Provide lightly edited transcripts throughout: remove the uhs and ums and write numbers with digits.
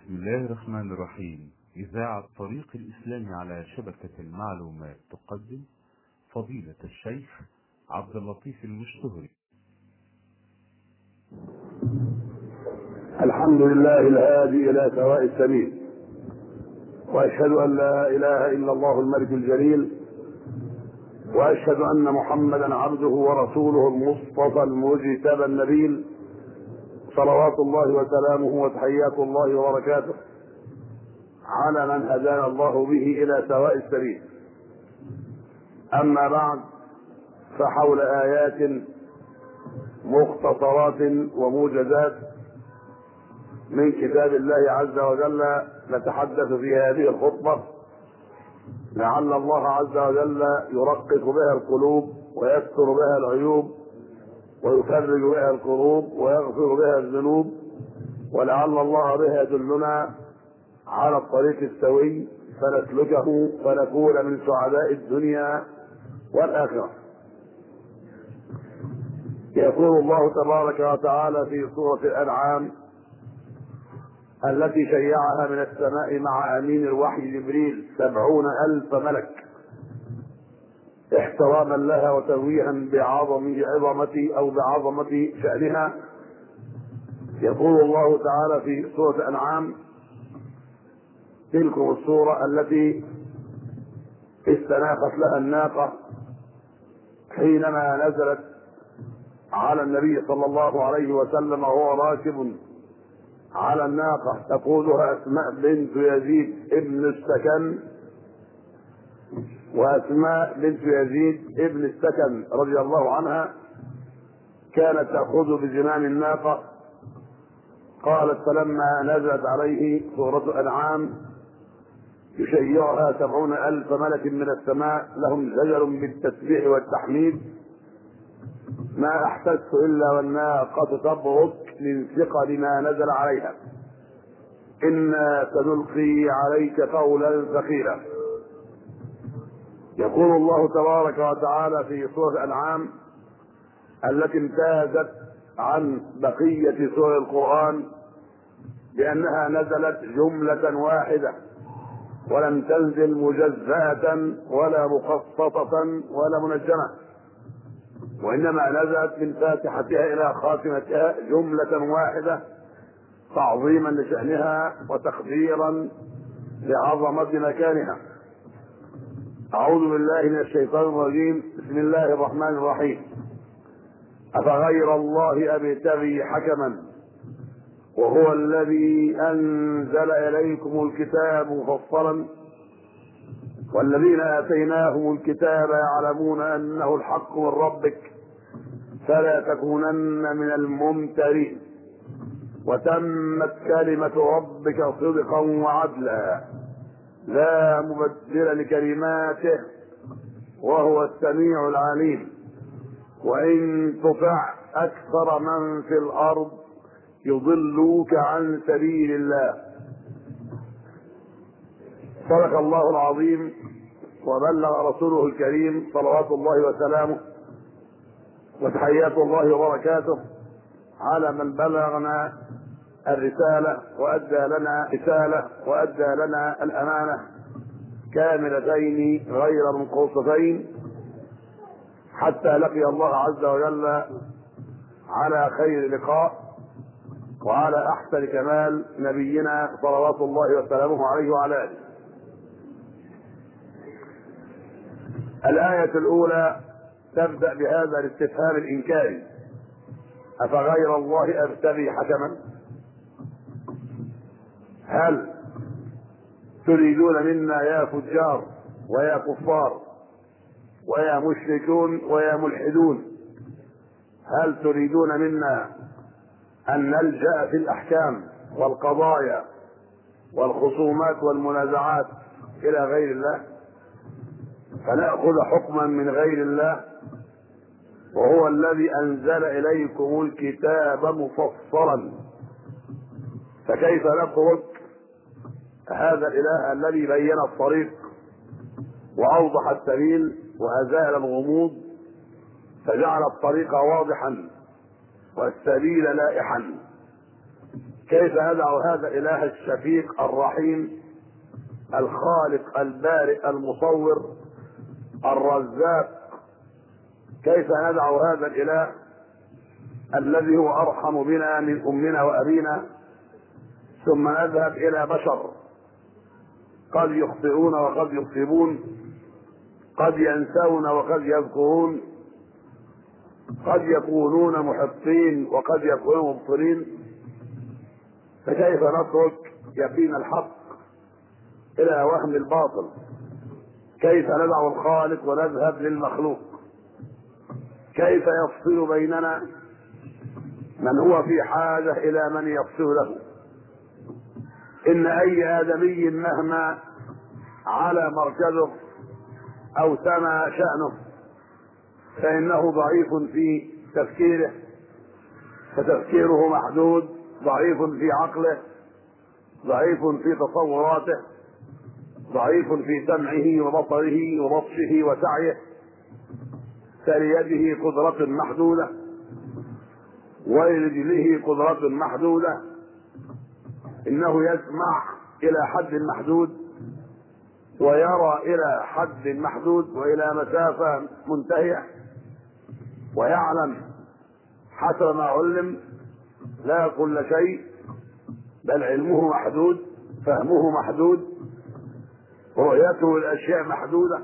بسم الله الرحمن الرحيم. إذاعة طريق الإسلام على شبكة المعلومات تقدم فضيلة الشيخ عبد اللطيف المشتهري. الحمد لله الهادي إلى سواء السبيل، وأشهد أن لا إله إلا الله الملك الجليل، وأشهد أن محمدا عبده ورسوله المصطفى المجتبى النبيل، صلوات الله وسلامه وتحيات الله وبركاته على من هدانا الله به إلى سواء السبيل. أما بعد، فحول آيات مختصرات وموجزات من كتاب الله عز وجل نتحدث في هذه الخطبة، لعل الله عز وجل يرقق بها القلوب ويستر بها العيوب ويفرج بها الكروب ويغفر بها الذنوب، ولعل الله بها يدلنا على الطريق السوي فنسلكه فنكون من سعداء الدنيا والآخرة. يقول الله تبارك وتعالى في سورة الأنعام التي شيعها من السماء مع أمين الوحي جبريل 70,000 ملك احتراما لها وتنويها بعظمة شأنها. يقول الله تعالى في سورة الأنعام: تلكم السورة التي استناخت لها الناقة حينما نزلت على النبي صلى الله عليه وسلم وهو راكب على الناقة تقودها أسماء بنت يزيد ابن السكن، وأسماء بنت يزيد ابن السكن رضي الله عنها كانت تأخذ بزمام الناقة. قالت: فلما نزلت عليه سورة الأنعام يشيعها 70,000 ملك من السماء لهم زجر بالتسبيح والتحميد، ما أحسست إلا والناقة تبرك من ثقل ما نزل عليها، إنا سنلقي عليك قولا ثقيلا. يقول الله تبارك وتعالى في سورة الأنعام التي امتازت عن بقية سور القرآن بأنها نزلت جملة واحدة ولم تنزل مجزأة ولا مخصصة ولا منجمة، وإنما نزلت من فاتحتها إلى خاتمتها جملة واحدة تعظيما لشأنها وتقديرا لعظمة مكانها. أعوذ بالله من الشيطان الرجيم. بسم الله الرحمن الرحيم. أفغير الله أبتغي حكما وهو الذي أنزل إليكم الكتاب مفصلا والذين آتيناهم الكتاب يعلمون أنه الحق من ربك فلا تكونن من الممترين وتمت كلمة ربك صدقا وعدلا لا مبدل لكلماته وهو السميع العليم وإن تطع أكثر من في الأرض يضلوك عن سبيل الله. صدق الله العظيم وبلغ رسوله الكريم صلوات الله وسلامه وتحيات الله وبركاته على من بلغنا الرسالة وأدى لنا الأمانة كاملتين غير منقوصتين حتى لقي الله عز وجل على خير لقاء وعلى أحسن كمال نبينا صلوات الله وسلامه عليه وعلى آله. الآية الأولى تبدأ بهذا الاستفهام الإنكاري: أفغير الله أبتغي حكما؟ هل تريدون منا يا فجار ويا كفار ويا مشركون ويا ملحدون، هل تريدون منا أن نلجأ في الأحكام والقضايا والخصومات والمنازعات إلى غير الله فنأخذ حكما من غير الله وهو الذي أنزل إليكم الكتاب مفصلا؟ فكيف نترك هذا الإله الذي بين الطريق وأوضح السبيل وأزال الغموض فجعل الطريق واضحا والسبيل لائحا؟ كيف ندعو هذا الإله الشفيق الرحيم الخالق البارئ المصور الرزاق؟ كيف ندعو هذا الإله الذي هو أرحم بنا من أمنا وأبينا، ثم نذهب إلى بشر قد يخطئون وقد يصيبون، قد ينسون وقد يذكرون، قد يكونون محطين وقد يكونون مبصرين؟ فكيف نترك يقين الحق إلى وهم الباطل؟ كيف ندع الخالق ونذهب للمخلوق؟ كيف يفصل بيننا من هو في حاجة إلى من يفصل له؟ إن أي آدمي مهما على مركزه أو سمى شأنه فإنه ضعيف في تفكيره، فتفكيره محدود، ضعيف في عقله، ضعيف في تصوراته، ضعيف في سمعه وبصره وبطشه وسعيه، فليده قدرة محدودة ولرجله قدرة محدودة. إنه يسمع إلى حد محدود ويرى إلى حد محدود وإلى مسافة منتهية، ويعلم حسب ما علم لا كل شيء، بل علمه محدود، فهمه محدود، رؤيته الأشياء محدودة.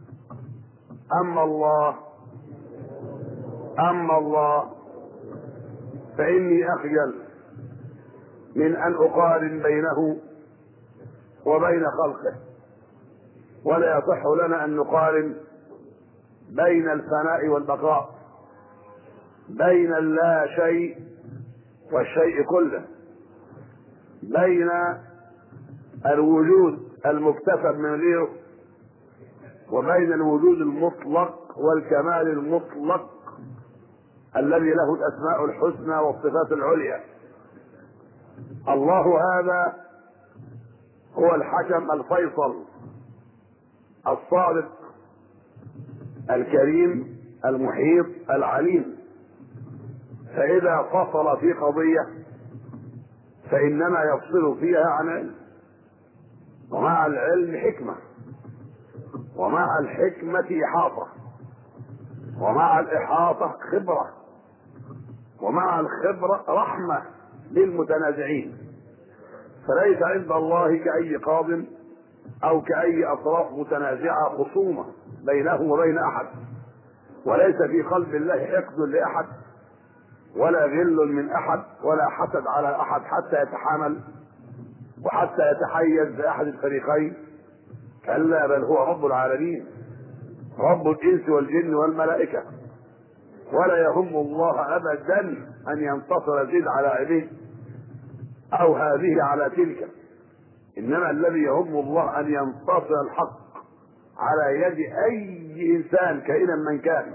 أما الله فإني أخجل من أن أقارن بينه وبين خلقه، ولا يصح لنا أن نقارن بين الفناء والبقاء، بين اللا شيء والشيء كله، بين الوجود المكتسب من غيره وبين الوجود المطلق والكمال المطلق الذي له الأسماء الحسنى والصفات العليا. الله هذا هو الحكم الفيصل الصادق الكريم المحيط العليم، فإذا فصل في قضية فإنما يفصل فيها عن علم، ومع العلم حكمة، ومع الحكمة إحاطة، ومع الإحاطة خبرة، ومع الخبرة رحمة للمتنازعين. فليس عند الله كأي قاض أو كأي أطراف متنازعة خصومة بينه وبين أحد، وليس في قلب الله حقد لأحد ولا غل من أحد ولا حسد على أحد حتى يتحامل وحتى يتحيز بأحد الفريقين. كلا، بل هو رب العالمين، رب الإنس والجن والملائكة، ولا يهم الله أبدا أن ينتصر زيد على عبيد أو هذه على تلك، إنما الذي يهم الله أن ينتصر الحق على يد أي إنسان كائنا من كان.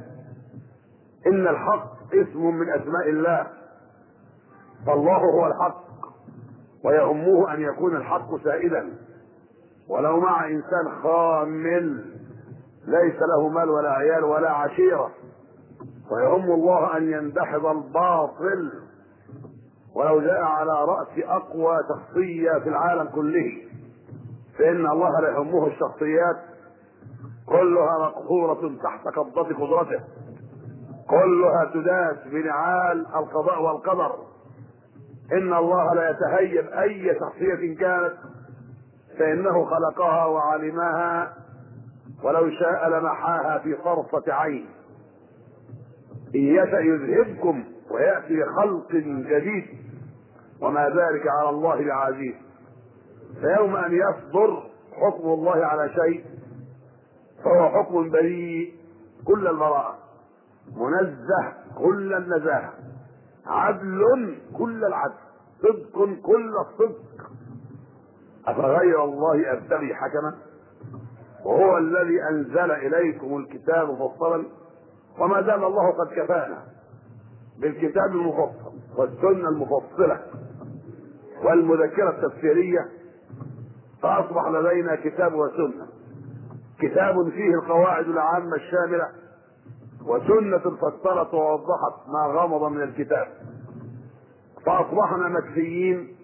إن الحق اسم من أسماء الله، فالله هو الحق، ويهمه أن يكون الحق سائدا، ولو مع إنسان خامل ليس له مال ولا عيال ولا عشيرة، ويهم الله أن يندحض الباطل ولو جاء على رأس أقوى شخصية في العالم كله، فإن الله لا يهمه الشخصيات، كلها مقهورة تحت قبضة قدرته، كلها تداس بنعال القضاء والقدر. إن الله لا يتهيب أي شخصية كانت، فإنه خلقها وعلمها، ولو شاء لمحاها في طرفة عين. إن يشأ يذهبكم ويأتي بخلق جديد، وما ذلك على الله بعزيز. فيوم أن يصدر حكم الله على شيء فهو حكم بريء كل البراءة، منزه كل النزاهة، عدل كل العدل، صدق كل الصدق. أفغير الله أبتغي حكما وهو الذي أنزل إليكم الكتاب مفصلا، وما دام الله قد كفانا بالكتاب المفصل والسنة المفصلة والمذكرة التفسيرية، فأصبح لدينا كتاب وسنة، كتاب فيه القواعد العامة الشاملة، وسنة فسرت ووضحت ما غمض من الكتاب. فاصبحنا مكفيين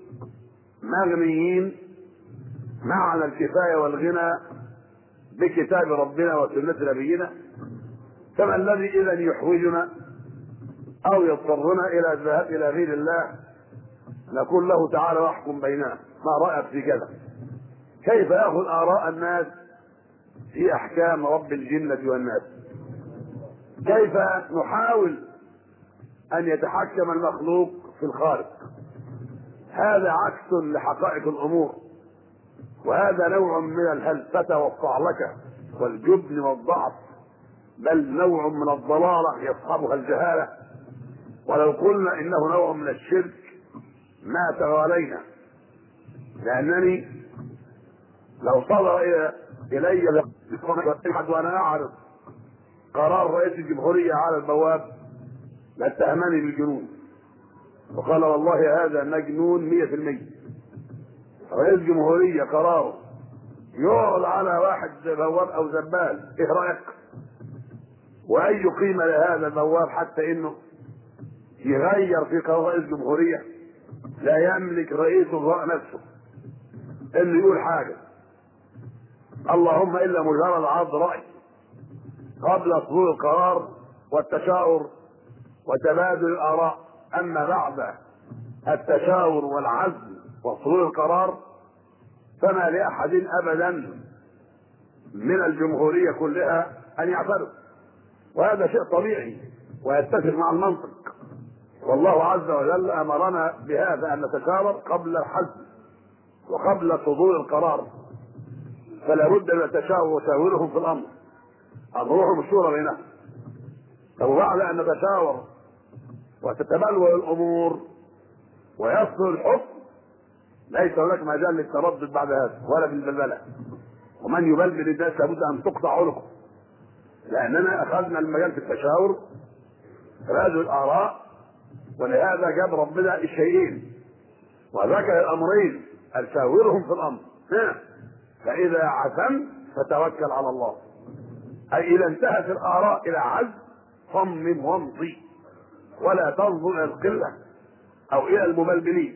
مغنيين معنى الكفايه والغنى بكتاب ربنا وسنه نبينا. فما الذي اذا يحوجنا او يضطرنا الى الذهاب الى غير الله نقول له تعالى واحكم بيننا، ما رايك في كذا؟ كيف ياخذ اراء الناس في احكام رب الجنه والناس؟ كيف نحاول ان يتحكم المخلوق في الخالق؟ هذا عكس لحقائق الامور، وهذا نوع من الهلفة والصعلكة والجبن والضعف، بل نوع من الضلالة يصحبها الجهالة. ولو قلنا انه نوع من الشرك ما توالينا، لانني لو صدر الي وانا اعرض قرار رئيس الجمهورية على البواب لاتهمني بالجنون، وقال والله هذا مجنون 100%. رئيس جمهورية قراره يعرض على واحد بواب او زبال، ايه رايك؟ واي قيمة لهذا البواب حتى انه يغير في قرار رئيس جمهورية؟ لا يملك رئيس الوزراء نفسه انه يقول حاجة، اللهم الا مجرد عرض رأي قبل صدور القرار والتشاور وتبادل الاراء. اما بعد التشاور والعزم وصدور القرار فما لاحد ابدا من الجمهورية كلها ان يعترض، وهذا شيء طبيعي ويتفق مع المنطق. والله عز وجل امرنا بهذا ان نتشاور قبل الحزم وقبل صدور القرار، فلا بد من التشاور وتشاورهم في الامر، امرهم الشورى بينهم. وبعد ان نتشاور وتتبلور الامور ويصل الحكم ليس هناك مجال للتردد بعد هذا ولا بالبلبله، ومن يبلبل الناس لابد ان تقطع عنقه، لاننا اخذنا المجال في التشاور تبادل الاراء. ولهذا جاب ربنا الشيئين وذكر الامرين، شاورهم في الامر، فاذا عزمت فتوكل على الله، اي اذا انتهت الاراء الى عزم صمم وامضي ولا تنظر الى القله او الى المبلبلين،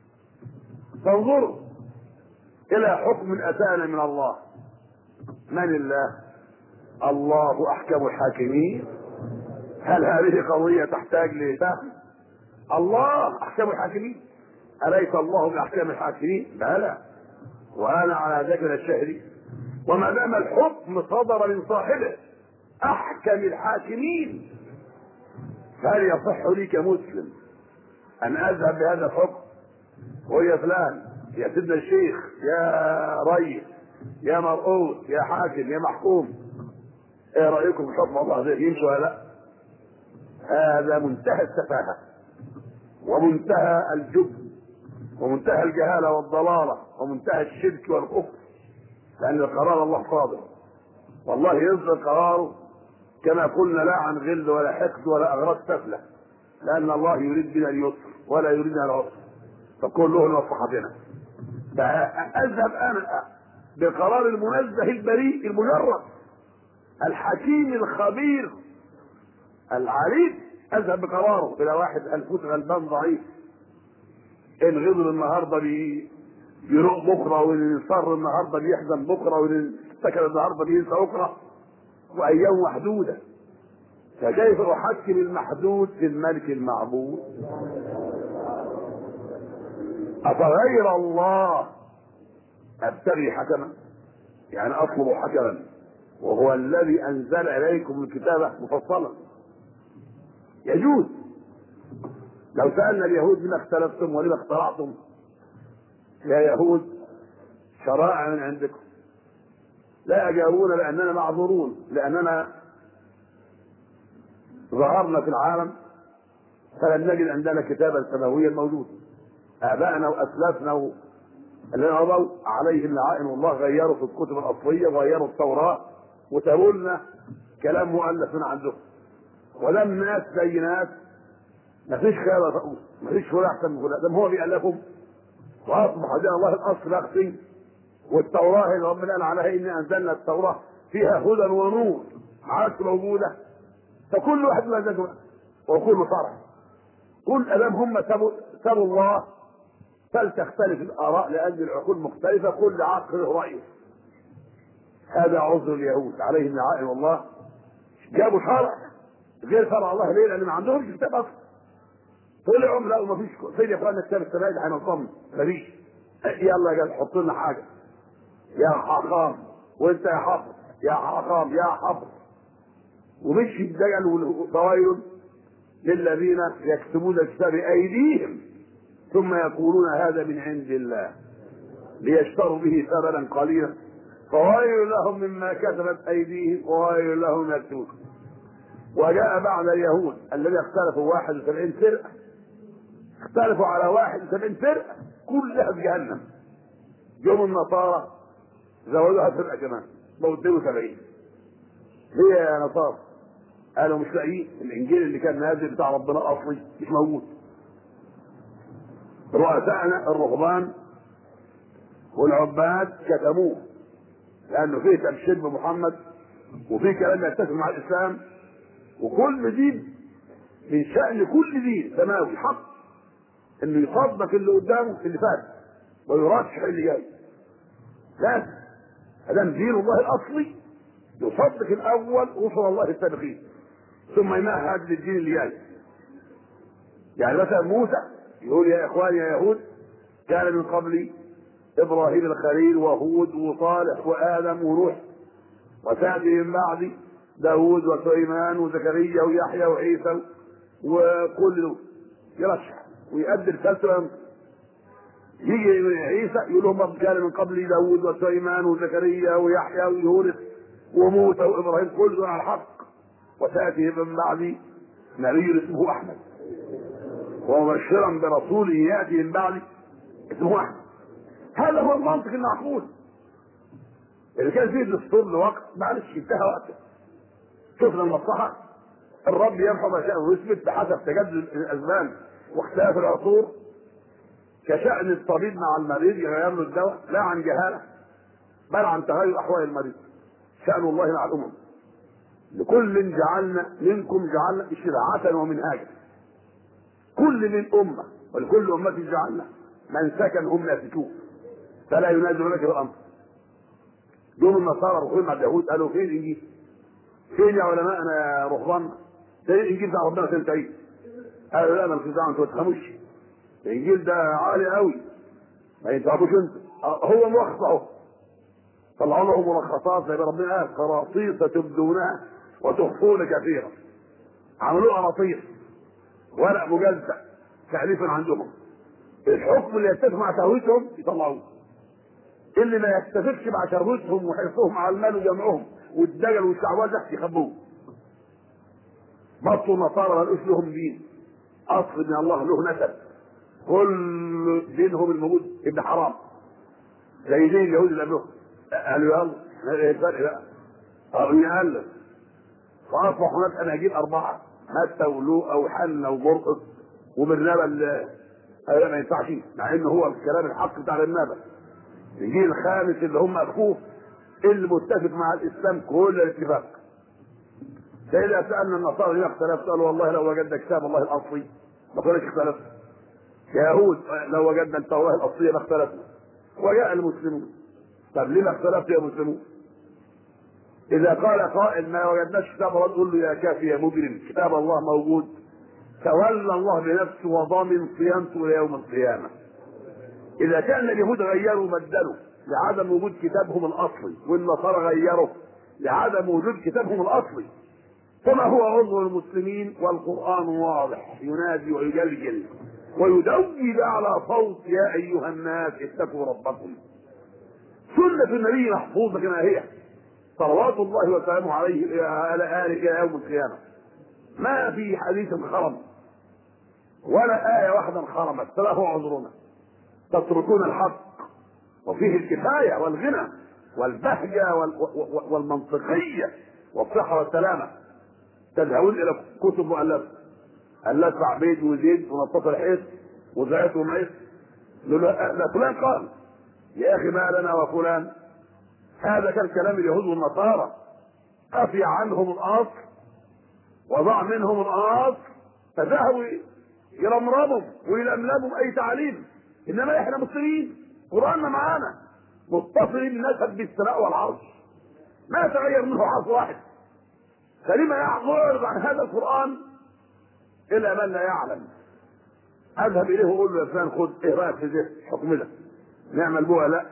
تنظر الى حكم اتانا من الله. من الله؟ الله احكم الحاكمين. هل هذه قضيه تحتاج لفهم؟ الله احكم الحاكمين، اليس الله باحكم الحاكمين؟ بلى، وانا على ذلك الشهري. وما دام الحكم صدر من صاحبه احكم الحاكمين، فهل يصح لي كمسلم ان اذهب بهذا الحكم ويا فلان يا سيدنا الشيخ يا ريس يا مرؤوس يا حاكم يا محكوم، ايه رايكم في حكم الله ده يمشي ولا لا؟ هذا منتهى السفاهه ومنتهى الجبن ومنتهى الجهاله والضلاله ومنتهى الشرك والكفر، لان قرار الله صادر، والله يصدر قراره كما قلنا لا عن غل ولا حقد ولا اغراض سفله، لان الله يريد بنا اليسر ولا يريدنا العسر، فكله لمصلحتنا. فاذهب انا بقرار المنزه البريء المجرد الحكيم الخبير العليم، اذهب بقراره الى واحد الفوت غلبان ضعيف ان غضب النهارده بيروق بكره، وان صر النهارده بيحزن بكره، وان سكن النهارده بينسى بكره، وايام محدوده. فكيف احكم المحدود في الملك المعبود؟ افغير الله ابتغي حكما؟ يعني اطلب حكما وهو الذي انزل اليكم الكتاب مفصلا. يجوز لو سالنا اليهود لما اختلفتم ولما اخترعتم يا يهود شرائع من عندكم، لا يجاوبون لاننا معذورون، لاننا ظهرنا في العالم فلم نجد عندنا كتابا سماويا موجود. ابائنا واسلافنا الذين مضوا عليهم لعائن الله غيروا في الكتب الاصليه وغيروا التوراه وتابوا لنا كلام مؤلف من عندهم، ولم ناس زي ناس ما فيش خير فوق، ما فيش فلان احسن من فلان، هو بيألفهم واصبح دين الله الاصل اخفي. والتوراه اللي ربنا قال عليها ان انزلنا التوراه فيها هدى ونور ما عادش موجوده، فكل واحد مزاجه وكل فرح. كل ادام هم سبوا الله فلتختلف الاراء لان العقول مختلفه، كل عقل له رايه. هذا عذر اليهود عليهم لعائن الله، جابوا شرع غير شرع الله. ليه؟ لان ما عندهمش كتاب اصلا. طلعوا لا ما فيش فين يا اخوانا كتاب السماء اللي هينظمنا؟ مفيش. يلا يا جدع حط لنا حاجه يا حقام، وانت يا حافظ يا حقام يا حافظ. ومشي الدجل وفويل للذين يكتبون الكتاب بايديهم ثم يقولون هذا من عند الله ليشتروا به ثمنا قليلا فويل لهم مما كتبت ايديهم وويل لهم يكتبون. وجاء بعد اليهود الذين اختلفوا 71 فرقه، اختلفوا على 71 فرقه كلها في جهنم. يوم النصارى زودوها فرقه كمان بقوا 72. ليه يا نصارى؟ قالوا مش لاقيين الانجيل اللي كان نازل بتاع ربنا اصلي مش موجود. رؤسائنا الرهبان والعباد كتموه لانه فيه تبشير بمحمد وفيه كلام يتفق مع الاسلام. وكل دين من شأن كل دين سماوي حق انه يصدق اللي قدامه اللي فات ويرشح اللي جاي. لازم هذا دين الله الاصلي يصدق الاول رسل الله السابقين ثم يمهد للدين اللي جاي. يعني مثلا موسى يقول يا اخواني يا يهود كان من قبلي ابراهيم الخليل وهود وصالح وادم ونوح وسيأتي من بعدي داود وسليمان وزكريا ويحيى وعيسى وكل دول يرشح ويؤدي رسالته. يجي عيسى يقول لهم كان من قبلي داود وسليمان وزكريا ويحيى ويونس وموسى وابراهيم كل دول على الحق وسيأتي من بعدي نبي اسمه احمد ومبشرا برسول ياتي من بعدي اسمه احمد. هذا هو المنطق المعقول اللي كان فيه دستور لوقت معلش انتهى وقته. شفنا المصلحه الرب يرحم ما شاء ويثبت بحسب تجدد الازمان واختلاف العصور. كشأن الطبيب مع المريض يغير له الدواء لا عن جهاله بل عن تغير احوال المريض. شأن الله مع الامم. لكل جعلنا منكم جعلنا شرعة ومنهاجا. كل من امه ولكل امه جعلنا من سكن هم ناسكوه فلا ينازعونك بالامر. يوم النصارى رخوين مع اليهود قالوا فين الانجيل؟ فين يا علماءنا يا رهبان؟ فين الانجيل بتاع ربنا سنتين؟ قالوا لا مالكش دعوه انتوا ما تفهموش الانجيل ده عالي قوي ما ينفعوش انتوا. هو ملخص اهو طلعوا لهم ملخصات زي ما ربنا قال قراطيس تبدونها وتخفون كثيرا. عملوها قراطيس ورق مجزأ تأليفا عندهم. الحكم اللي يتفق مع شهوتهم يطلعوه، اللي ما يتفقش مع شهوتهم وحرصهم على المال وجمعهم والدجل والشعوذه يخبوه. بطلوا النصارى ما لقوش لهم دين اصل من الله له نسب. كل دينهم الموجود ابن حرام زي دين اليهود اللي قبلهم. قالوا يلا ايه الفرق بقى؟ قالوا يقلب فاصبح هناك اناجيل 4 متى ولوقا وحنا ومرقس وبرنابا. قالوا ما ينفعش مع انه هو الكلام الحق بتاع برنابا. الجيل الخامس اللي هم اخوه اللي متفق مع الاسلام كل الاتفاق. فاذا سالنا النصارى لما اختلفت قالوا والله لو وجدنا كتاب الله الاصلي ما كناش اختلفنا. يهود لو وجدنا التوراه الاصليه ما اختلفنا. وجاء المسلمون طب ليه ما اختلفتوا يا مسلمون؟ اذا قال قائل ما وجدناش كتاب الله نقول له يا كافي يا مجرم كتاب الله موجود. تولى الله بنفسه وضامن صيانته الى يوم القيامه. اذا كان اليهود غيروا وبدلوا لعدم وجود كتابهم الاصلي والنصارى غيروا لعدم وجود كتابهم الاصلي فما هو عذر المسلمين والقران واضح ينادي ويجلجل ويدوي باعلى صوت يا ايها الناس اتقوا ربكم. سنه النبي محفوظه كما هي صلوات الله وسلامه عليه على اله الى يوم القيامه. ما في حديث خرم ولا ايه واحده انخرمت فله عذرنا. تتركون الحق وفيه الكفايه والغنى والبهجه والمنطقيه والصحه والسلامه. تذهبون الى كتب مؤلفه الف عبيد وزيد ونطاط الحيط وزعيت ومعيط لا فلان قال يا اخي ما لنا وفلان. هذا كان كلام اليهود والنصارى. افي عنهم الاصل وضع منهم الاصل فذهبوا يرمرمهم ويلملمهم اي تعليم. انما احنا مسلمين قراننا معانا متصلين نسب بالسماء والعرش، ما تغير منه حرف واحد. فلما يعرض عن هذا القران الى من لا يعلم؟ اذهب اليه واقول له يا فلان خذ ايه رايك في ده الحكم ده نعمل بها؟ لا.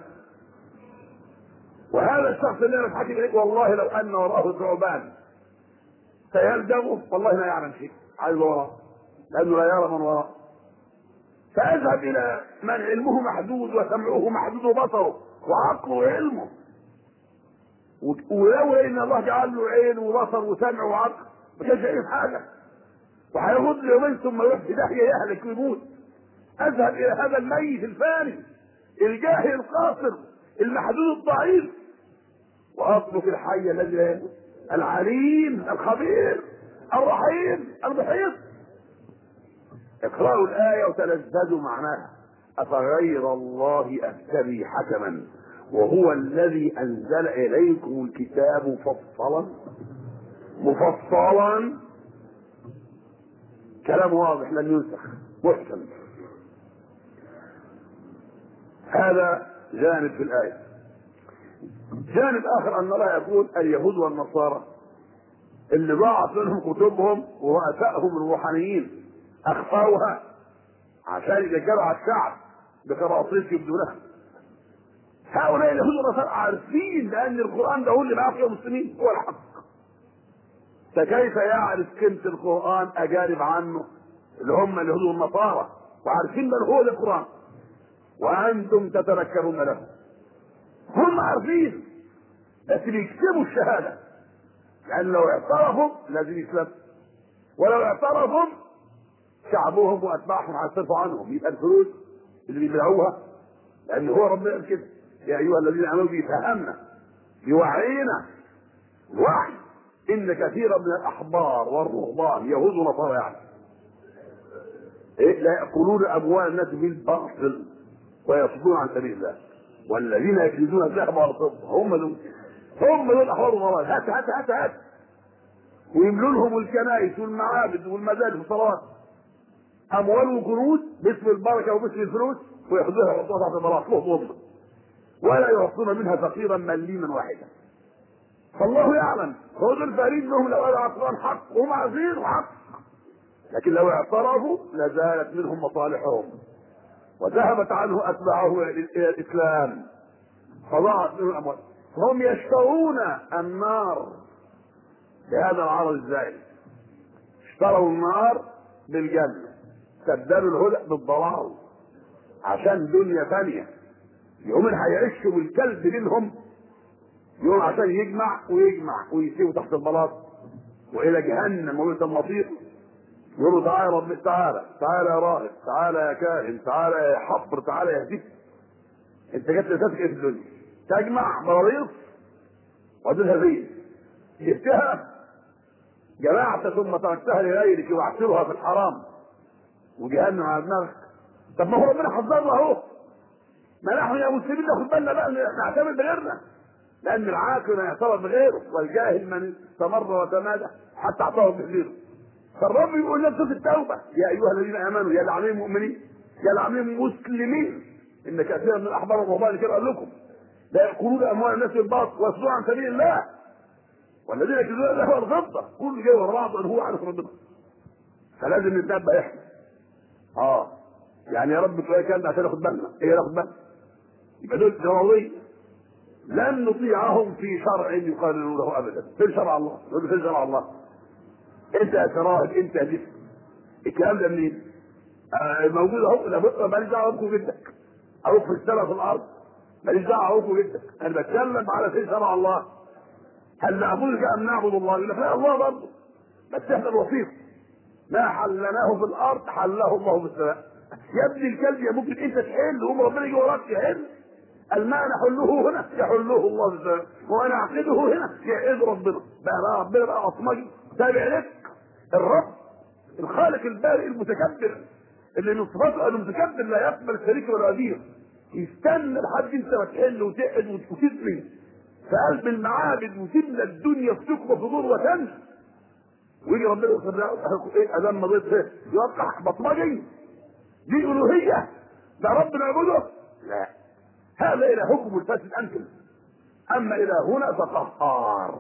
وهذا الشخص اللي انا بحكي اليك والله لو ان وراه ثعبان سيلدغه والله لا يعلم شيء عايز وراه، لانه لا يرى من وراء. فاذهب الى من علمه محدود وسمعه محدود وبصره وعقله وعلمه، ولولا ان الله جعل له عين وبصر وسمع وعقل ما كانش يعرف حاجه، وهيغض يومين ثم يروح في داهيه يهلك ويموت. اذهب الى هذا الميت الفاني الجاهل القاصر المحدود الضعيف واطلب الحي الذي لا يموت العليم الخبير الرحيم المحيط. اقرأوا الآية وتلذذوا معناها. أفغير الله أبتغي حكما وهو الذي أنزل إليكم الكتاب مفصلا كلام واضح لن ينسخ محكم. هذا جانب في الآية. جانب آخر أن الله يقول اليهود والنصارى اللي ضاعت منهم كتبهم ورؤسائهم الروحانيين اخفوها عشان يذكروا على الشعب بقراطيس يبدونها. هؤلاء اليهود والنصارى عارفين بان القران ده هو اللي معاه فيه المسلمين هو الحق، فكيف يعرف قيمه القران اجانب عنه اللي هم اليهود والنصارى وعارفين من هو القران وانتم تتنكرون له؟ هم عارفين بس بيكتبوا الشهاده، لان لو اعترفوا لازم يسلموا، ولو اعترفوا شعبهم واتباعهم هيصرفوا عنهم، يبقى الفلوس اللي بيبيعوها، لان هو ربنا قال كده يا ايها الذين امنوا بيفهمنا بيوعينا الوحي ان كثيرا من الاحبار والرهبان يهود ونصارى يعني لا ياكلون اموال الناس بالباطل ويصدون عن سبيل الله والذين يكنزون الذهب والفضه هم دول احبار الضلال. هات هات هات هات ويملوا لهم الكنائس والمعابد والمساجد والصلوات اموال وكنوز باسم البركه وباسم الفلوس وياخذوها ويحطوها تحت مراحلهم ولا يعطون منها فقيرا مليما واحدا. فالله يعلم هو دول فارين انهم لو قالوا عقلان حق وهم عارفين حق، لكن لو اعترفوا لزالت منهم مصالحهم وذهبت عنه اتباعه الى الاسلام فضاعت منهم الاموال. هم يشترون النار بهذا العرض الزائد، اشتروا النار بالجنه استبدلوا الهدى بالضلال عشان دنيا ثانيه. يوم هيعيشوا بالكلب منهم يوم عشان يجمع ويسيبوا تحت البلاط والى جهنم وبئس المصير. يقولوا تعالى يا رب تعالى يا راهب تعالى يا كاهن تعالى يا حبر تعالى يا هديك. انت جت لذاتك ايه في الدنيا؟ تجمع مراريض وتذهب فيه جبتها جمعت ثم تركتها لغيرك واعتبرها في الحرام وجهنم على دماغك. طب ما هو ربنا حذرنا اهو، ما نحن يا مسلمين ناخد بالنا بقى نعتمد بغيرنا، لان العاقل من يعتبر بغيره والجاهل من استمر وتمادى حتى اعطاه بغيره. فالرب يقول لنا في التوبه يا ايها الذين امنوا يا لعمين المؤمنين يا لعمين المسلمين ان كثيرا من الاحبار والرهبان كده قال لكم لا ياكلون اموال الناس بالباطل ويصدون عن سبيل الله والذين يكذبون الله والفضه كل جاي ورا بعض ان هو عارف ربنا. فلازم نتنبه احنا يعني يا رب تقول كلمه عشان ناخد بالنا ايه ناخد بالنا. يبقى دول ضروري لن نطيعهم في شرع يقارنون له ابدا. فين شرع الله؟ نقول فين شرع الله؟ انت يا راهب انت هديت الكلام ده منين؟ موجود اهو لابد ماليش دعوه بكم جدك اروح في السماء في الارض ماليش دعوه بكم جدك. انا بتكلم على فين شرع الله. هل نعبدك ام نعبد الله؟ يقول لك لا الله برضه بس احنا الوسيط ما حلناه في الارض حله الله في السماء. يا ابني الكلب يا ممكن انت تحل وهم ربنا يجي وراك يحل. الماء نحله هنا يحله الله في السماء وانا اعقده هنا يعقد ربنا بقى ربنا بقى اصمجي تابع لك الرب الخالق البارئ المتكبر اللي من صفاته المتكبر لا يقبل شريك ولا وزير. يستنى لحد انت ما تحل وتقعد وتسلم في قلب المعابد وتملى الدنيا في ثقب صدور وتنسى ويجي ربنا يقول ايه ادم ما ضيف يوقع بطمجي دي الوهيه ده ربنا يعبده؟ لا، هذا الهكم الفاسد انتم. اما الهنا فقهار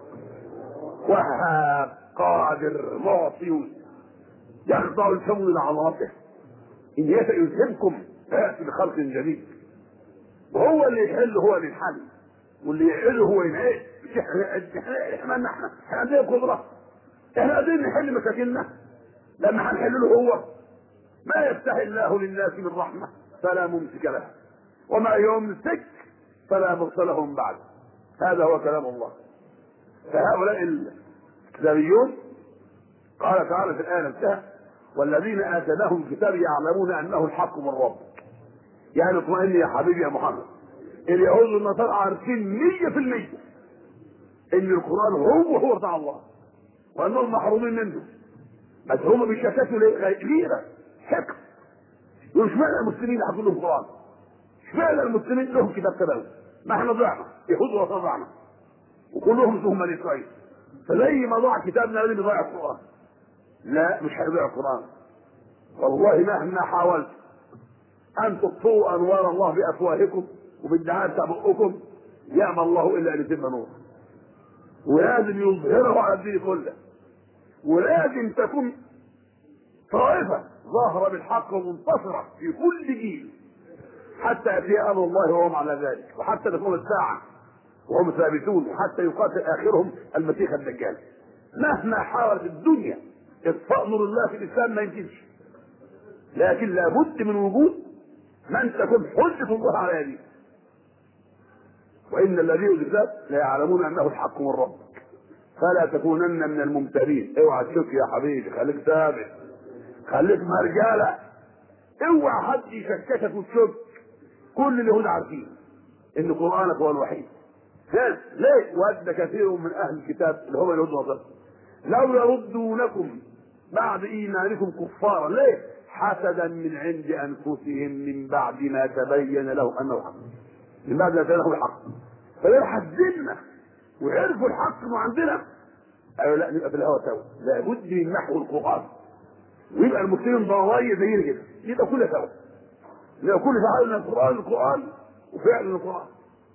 وهاب قادر معطي يخضع الفم لعظمته، ان يشاء يذهبكم فياتي بخلق جديد. وهو اللي يحل هو اللي ينحل، واللي يحل هو ينعيش. احنا عندنا قدره، احنا قادرين نحل مشاكلنا لما هنحله هو. ما يفتح الله للناس من رحمه فلا ممسك لها وما يمسك فلا مرسل له من بعد. هذا هو كلام الله. فهؤلاء الكتابيون قال تعالى في الآية نفسها والذين آتيناهم الكتاب يعلمون أنه الحق من ربك. يعني اطمئن يا حبيبي يا محمد، اليهود والنصارى عارفين 100% ان القرآن هو بتاع الله وانهم محرومين منه، بس هم بيشككوا غيره حكم. واشمعنى المسلمين يحطوا لهم قرآن؟ اشمعنى المسلمين لهم كتاب سماوي؟ ما احنا ضعنا، يهود ونصارى ضعنا وكلهم اسمهم بني اسرائيل. فزي ما ضاع كتابنا لازم يضيع القرآن. لا، مش هيضيع القرآن والله. مهما حاولت ان تطفئوا انوار الله بافواهكم وبالدعاء بتاع بقكم يعمل الله الا ان يتم نوره. ولازم يظهره على الدين كله، ولازم تكون طائفه ظاهره بالحق ومنتصره في كل جيل حتى ياتي امر الله وهم على ذلك، وحتى تقوم الساعه وهم ثابتون، وحتى يقاتل اخرهم المسيح الدجال. مهما حاولت الدنيا اطفاء نور الله في الاسلام ما يمكنش، لكن لابد من وجود من تكون حجة الله على يديه. وإن الذين الكتاب لا يعلمون أنه الحق من ربك فلا تكونن من الممترين. اوعى تشك يا حبيبي، خليك ثابت، خليك مرجالة، اوعى حد يشككك وتشك. كل اليهود عارفين ان قرآنك هو الوحيد. ليه؟ ود كثير من اهل الكتاب اللي هم اليهود والنصارى لو يردونكم بعد ايمانكم كفارا. ليه؟ حسدا من عند انفسهم من بعد ما تبين لهم انه الحق، من بعد ما تبين لهم الحق. فليه حزنا وعرفوا الحق من عندنا؟ قالوا لا، نبقى في الهوى سوا. لابد من محو القرآن ويبقى المسلمين ضوايا زي كده، يبقى كلنا سوا، يبقى كل فعلنا القرآن وفعل القرآن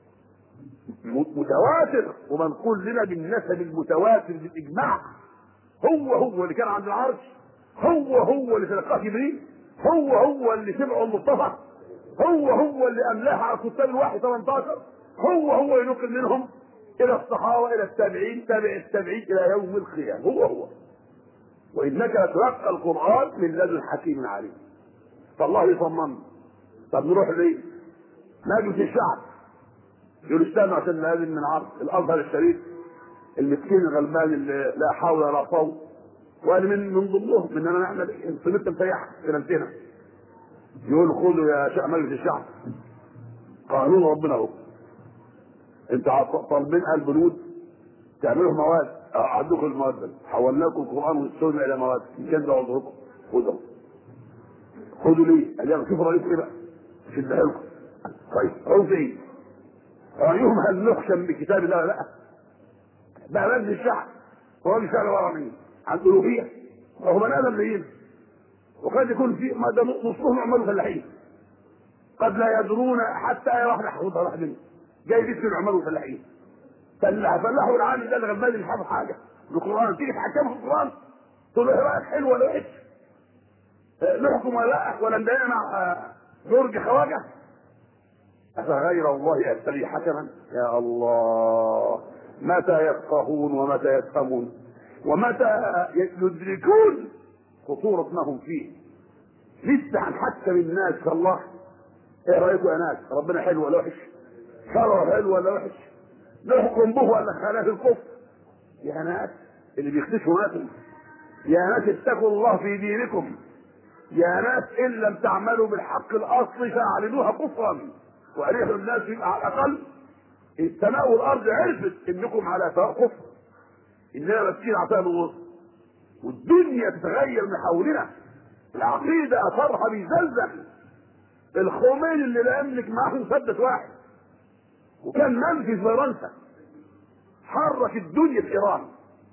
متواتر ومنقول لنا بالنسب المتواتر بالاجماع. هو اللي كان عند العرش، هو اللي تلقاه جبريل، هو اللي سمعه المصطفى، هو اللي املاها على كتاب الوحي 18، هو ينقل منهم الى الصحابه الى التابعين تابع التابعين الى يوم القيامه. هو وانك لتلقى القران من لدن حكيم عليم. فالله يطمنا. طب نروح ليه؟ مجلس الشعب يقول استنى عشان لازم من عرض الازهر الشريف المسكين الغلبان اللي لا حول ولا قوه، وانا من ضمنهم اننا نعمل انصمت مسيحه في نفسنا. يقول خذوا يا شعب مجلس الشعب قانون ربنا اهو، انت طالبين البنود تعملوا مواد، عندكم المواد حولناكم القران والسنه الى مواد، ان كان ده عذركم خذوا ليه؟ قال شوفوا رايكم ايه بقى؟ شدها لكم. طيب عاوز ايه؟ رايهم هل نحكم بكتاب الله؟ لا، بقى مجلس الشعب هو مش ورا مين؟ عنده الوهيه وهو بني ادم زينا، وقد يكون في نصهم عمال فلاحين قد لا يدرون حتى ايه واحده حفظها واحد منهم جاي باسم العمال والفلاحين. فلاحوا العالم ده الغلبان اللي مش حافظ حاجه القران، تيجي تحكمه في القران تقول له ايه رايك حلو ولا وحش؟ نحكم ولا لا؟ ولا ندعي مع جورج خواجه؟ أفغير الله أبتغي حكما؟ يا الله، متى يفقهون ومتى يفهمون ومتى يدركون خطورة ما هم فيه؟ لسه هنحكم الناس في الله. ايه رايكم يا ناس؟ ربنا حلو ولا وحش؟ شرعه حلو ولا وحش؟ نحكم به ولا خلاف الكفر؟ يا ناس اللي بيخدشوا ناسهم، يا ناس اتقوا الله في دينكم، يا ناس ان لم تعملوا بالحق الاصلي فاعلنوها كفرا واريحوا الناس على الاقل. السماء والارض عرفت انكم على سواء كفر، اننا ماسكين عصايه من الوسط والدنيا تتغير من حولنا. العقيده اثرها بيزلزل. الخميني اللي لا يملك معه مسدس واحد وكان منفي في فرنسا حرك الدنيا في ايران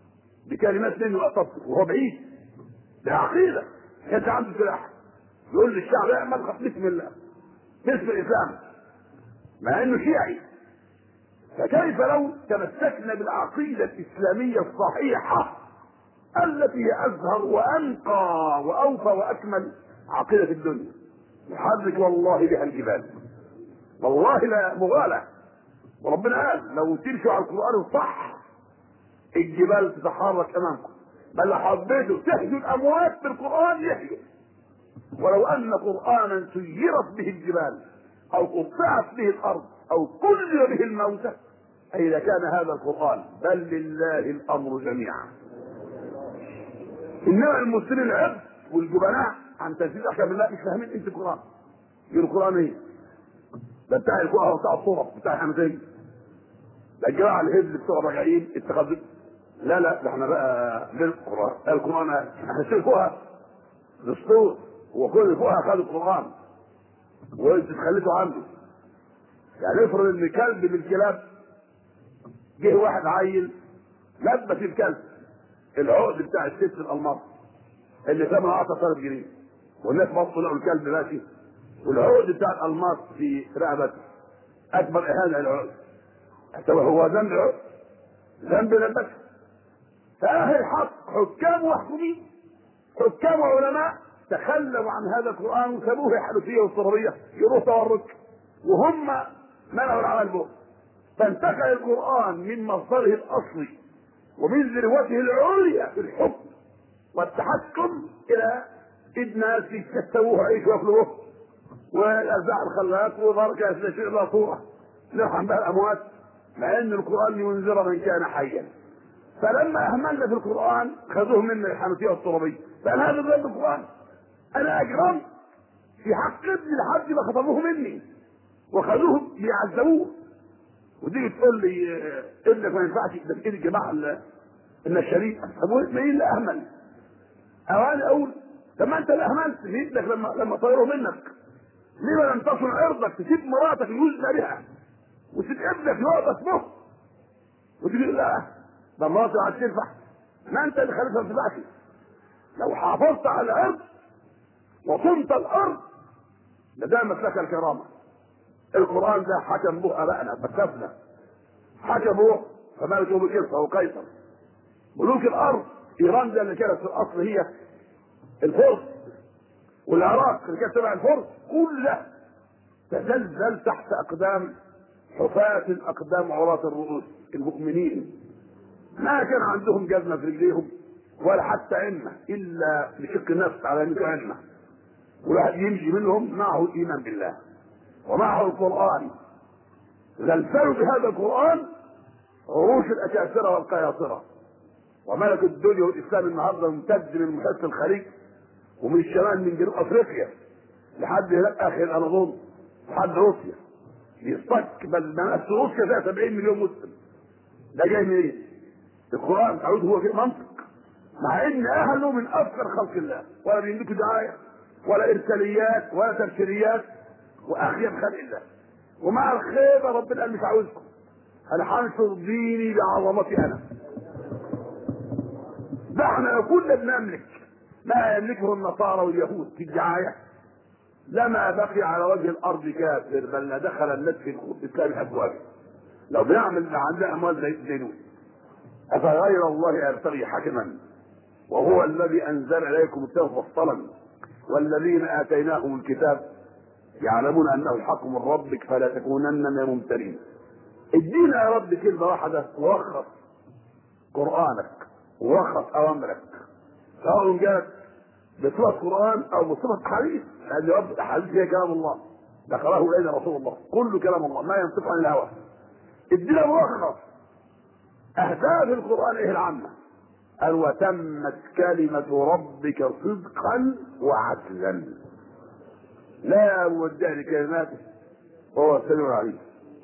بكلمات منه أطبق وهو بعيد. ده عقيدة. كانت عنده سلاح يقول للشعب اعمل بسم الله باسم الإسلام مع إنه شيعي. فكيف لو تمسكنا بالعقيدة الإسلامية الصحيحة التي هي أزهر وأنقى وأوفى وأكمل عقيدة في الدنيا، نحرك والله بها الجبال، والله لا مغالة. وربنا قال لو تمشوا على القرآن الصح الجبال تتحرك أمامكم، بل لو حبيتوا تحيوا الأموات بالقرآن يحيوا. ولو أن قرآنا سيرت به الجبال أو قطعت به الأرض أو كلم به الموتى أي لكان هذا القرآن، بل لله الأمر جميعا. إنما المسلمين العبد والجبناء عن تنفيذ أحكام الله مش فاهمين أنت القرآن. يقول القرآن إيه؟ ده بتاع الفقهاء وبتاع الصورة بتاع الحنفية، ده الجماعة الهبل بتوع الرجعيين اتخذوا. لا ده احنا بقى للقرآن. القرآن احنا شايفوها دستور وكل فوقها خد القرآن وانت تخليته عنده. يعني افرض ان كلب من الكلاب جه واحد عيل لبس الكلب العقد بتاع الست الالماس اللي ثمنه 10,000 جنيه، والناس بصوا لقوا الكلب ماشي والعقد بتاع الالماس في رقبته، اكبر اهانه للعقد. هو ذنب عقد؟ ذنب لبسه. فاهل الحق حكام وحكومين، حكام وعلماء تخلوا عن هذا القرآن وسابوه الحنفية والصرورية يروح تورك، وهم منعوا العمل به. فانتقل القرآن من مصدره الأصلي ومن ذروته العليا في الحكم والتحكم إلى إيد ناس يكتبوه عيش وياكلوه والأرزاق الخلاق وبركة لا شيء لا صورة نرحم بها الأموات، مع أن القرآن ينذر من كان حيا. فلما أهملنا في القرآن خذوه منا الحنفية والصرورية. فقال هذا ذنب القرآن، أنا أجرمت في حق ابني لحد ما خطبوه مني وخذوه ليعذبوه. وتيجي تقول لي ابنك ما ينفعش ده في ايد الجماعه النشالين. طب مين اللي اهمل؟ اواني اقول طب ما انت اللي اهملت في ابنك لما طيروا منك. ليه لم تصل عرضك تسيب مراتك يوزن بها وتسيب ابنك يقعد به وتيجي لا ده مراتي هتنفع؟ ما انت اللي خليتها ما تنفعش. لو حافظت على الارض وصمت الارض لدامت لك الكرامه. القرآن ده حكم به ابائنا فكفنا، حكموا فملكوا بكسرى وقيصر. ملوك الارض ايران ده اللي كانت في الاصل هي الفرس، والعراق اللي كانت تبع الفرس، كل ده تزلزل تحت اقدام حفاة الاقدام عراة الرؤوس المؤمنين. ما كان عندهم جزمه في رجليهم ولا حتى علمه الا بشق النفس على انه علمه، والواحد يمشي منهم معه الايمان بالله ومعه القرآن. زلزلوا بهذا القرآن عروش الأكاسرة والقياصرة، وملك الدنيا والإسلام النهارده ممتد من محيط الخليج ومن الشمال من جنوب أفريقيا لحد هناك آخر الأناضول لحد روسيا. يستقبل ناس روسيا فيها 70 مليون مسلم. ده جاي منين؟ إيه؟ القرآن تعود هو في منطق، مع إن أهله من أفقر خلق الله ولا بيملكوا دعاية ولا إرساليات ولا تبشيريات واخيب خلق الله. ومع الخيبه ربنا قال مش عاوزكم، انا هنشر ديني بعظمتي انا. ده احنا لو كنا بنملك ما يملكه النصارى واليهود في الدعايه لما بقي على وجه الارض كافر، بل لدخل الناس في الاسلام ابوابه. لو بنعمل عندنا اموال زي الدينون. افغير الله ابتغي حكما وهو الذي انزل اليكم الكتاب مفصلا والذين اتيناهم الكتاب يعلمون انه الحق من ربك فلا تكونن من الممترين. ادينا يا رب كلمه واحده ولخص قرانك ولخص اوامرك، سواء جاءت بصفه قران او بصفه حديث، لان رب الحديث هي كلام الله ذكره الينا رسول الله، كل كلام الله ما ينطق عن الهوى. ادينا ملخص اهداف القران ايه العامه؟ قال وتمت كلمه ربك صدقا وعدلا لا مودع لكلماته وهو السميع العليم.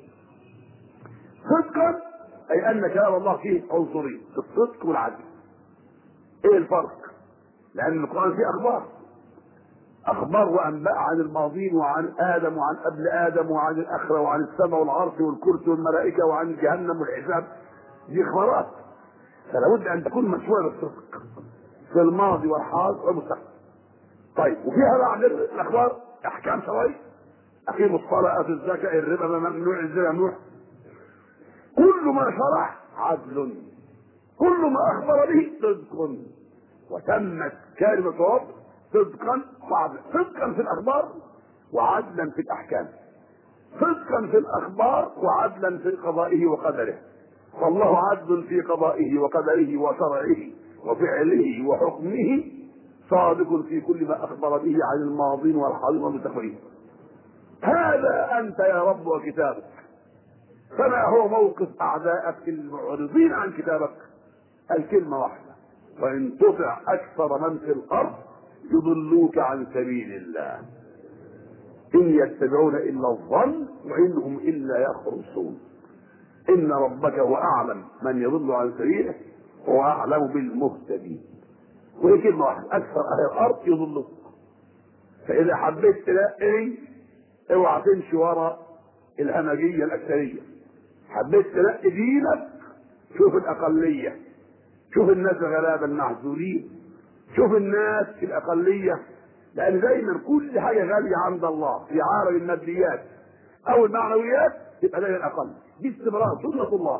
صدقا اي ان كلام الله فيه عنصرين، الصدق والعدل. ايه الفرق؟ لان القران فيه اخبار وانباء عن الماضين وعن ادم وعن قبل ادم وعن الاخره وعن السماء والعرش والكرسي والملائكه وعن جهنم والحساب. دي اخبارات. فلا بد ان تكون مشروعه بالصدق في الماضي والحاضر والمستقبل. طيب وفيها بعد الاخبار احكام شرعيه، اقيموا الصلاه اتوا الزكاه الربا ممنوع الزنا ممنوع. كل ما شرع عدل، كل ما اخبر به صدق، وتمت كلمه رب صدقا وعدلا، صدقا في الاخبار وعدلا في الاحكام، صدقا في الاخبار وعدلا في قضائه وقدره. فالله عدل في قضائه وقدره وشرعه وفعله وحكمه، صادق في كل ما اخبر به عن الماضين والحاضرين والمستقبلين. هذا انت يا رب وكتابك. فما هو موقف اعدائك المعرضين عن كتابك؟ الكلمه واحده: وان تطع اكثر من في الارض يضلوك عن سبيل الله ان يتبعون الا الظن وانهم الا يخرصون. ان ربك هو اعلم من يضل عن سبيله وهو اعلم بالمهتدين. وهي كلمه واحده: اكثر اهل الارض يضلوك. فاذا حبيت تلاقي اوعى تمشي ورا الهمجيه الاكثريه. حبيت تلاقي دينك شوف الاقليه، شوف الناس الغلابه المعزولين، شوف الناس الاقليه. لان دايما كل حاجه غاليه عند الله في عالم الماديات او المعنويات تبقى دايما اقل. دي استمرار سنه الله.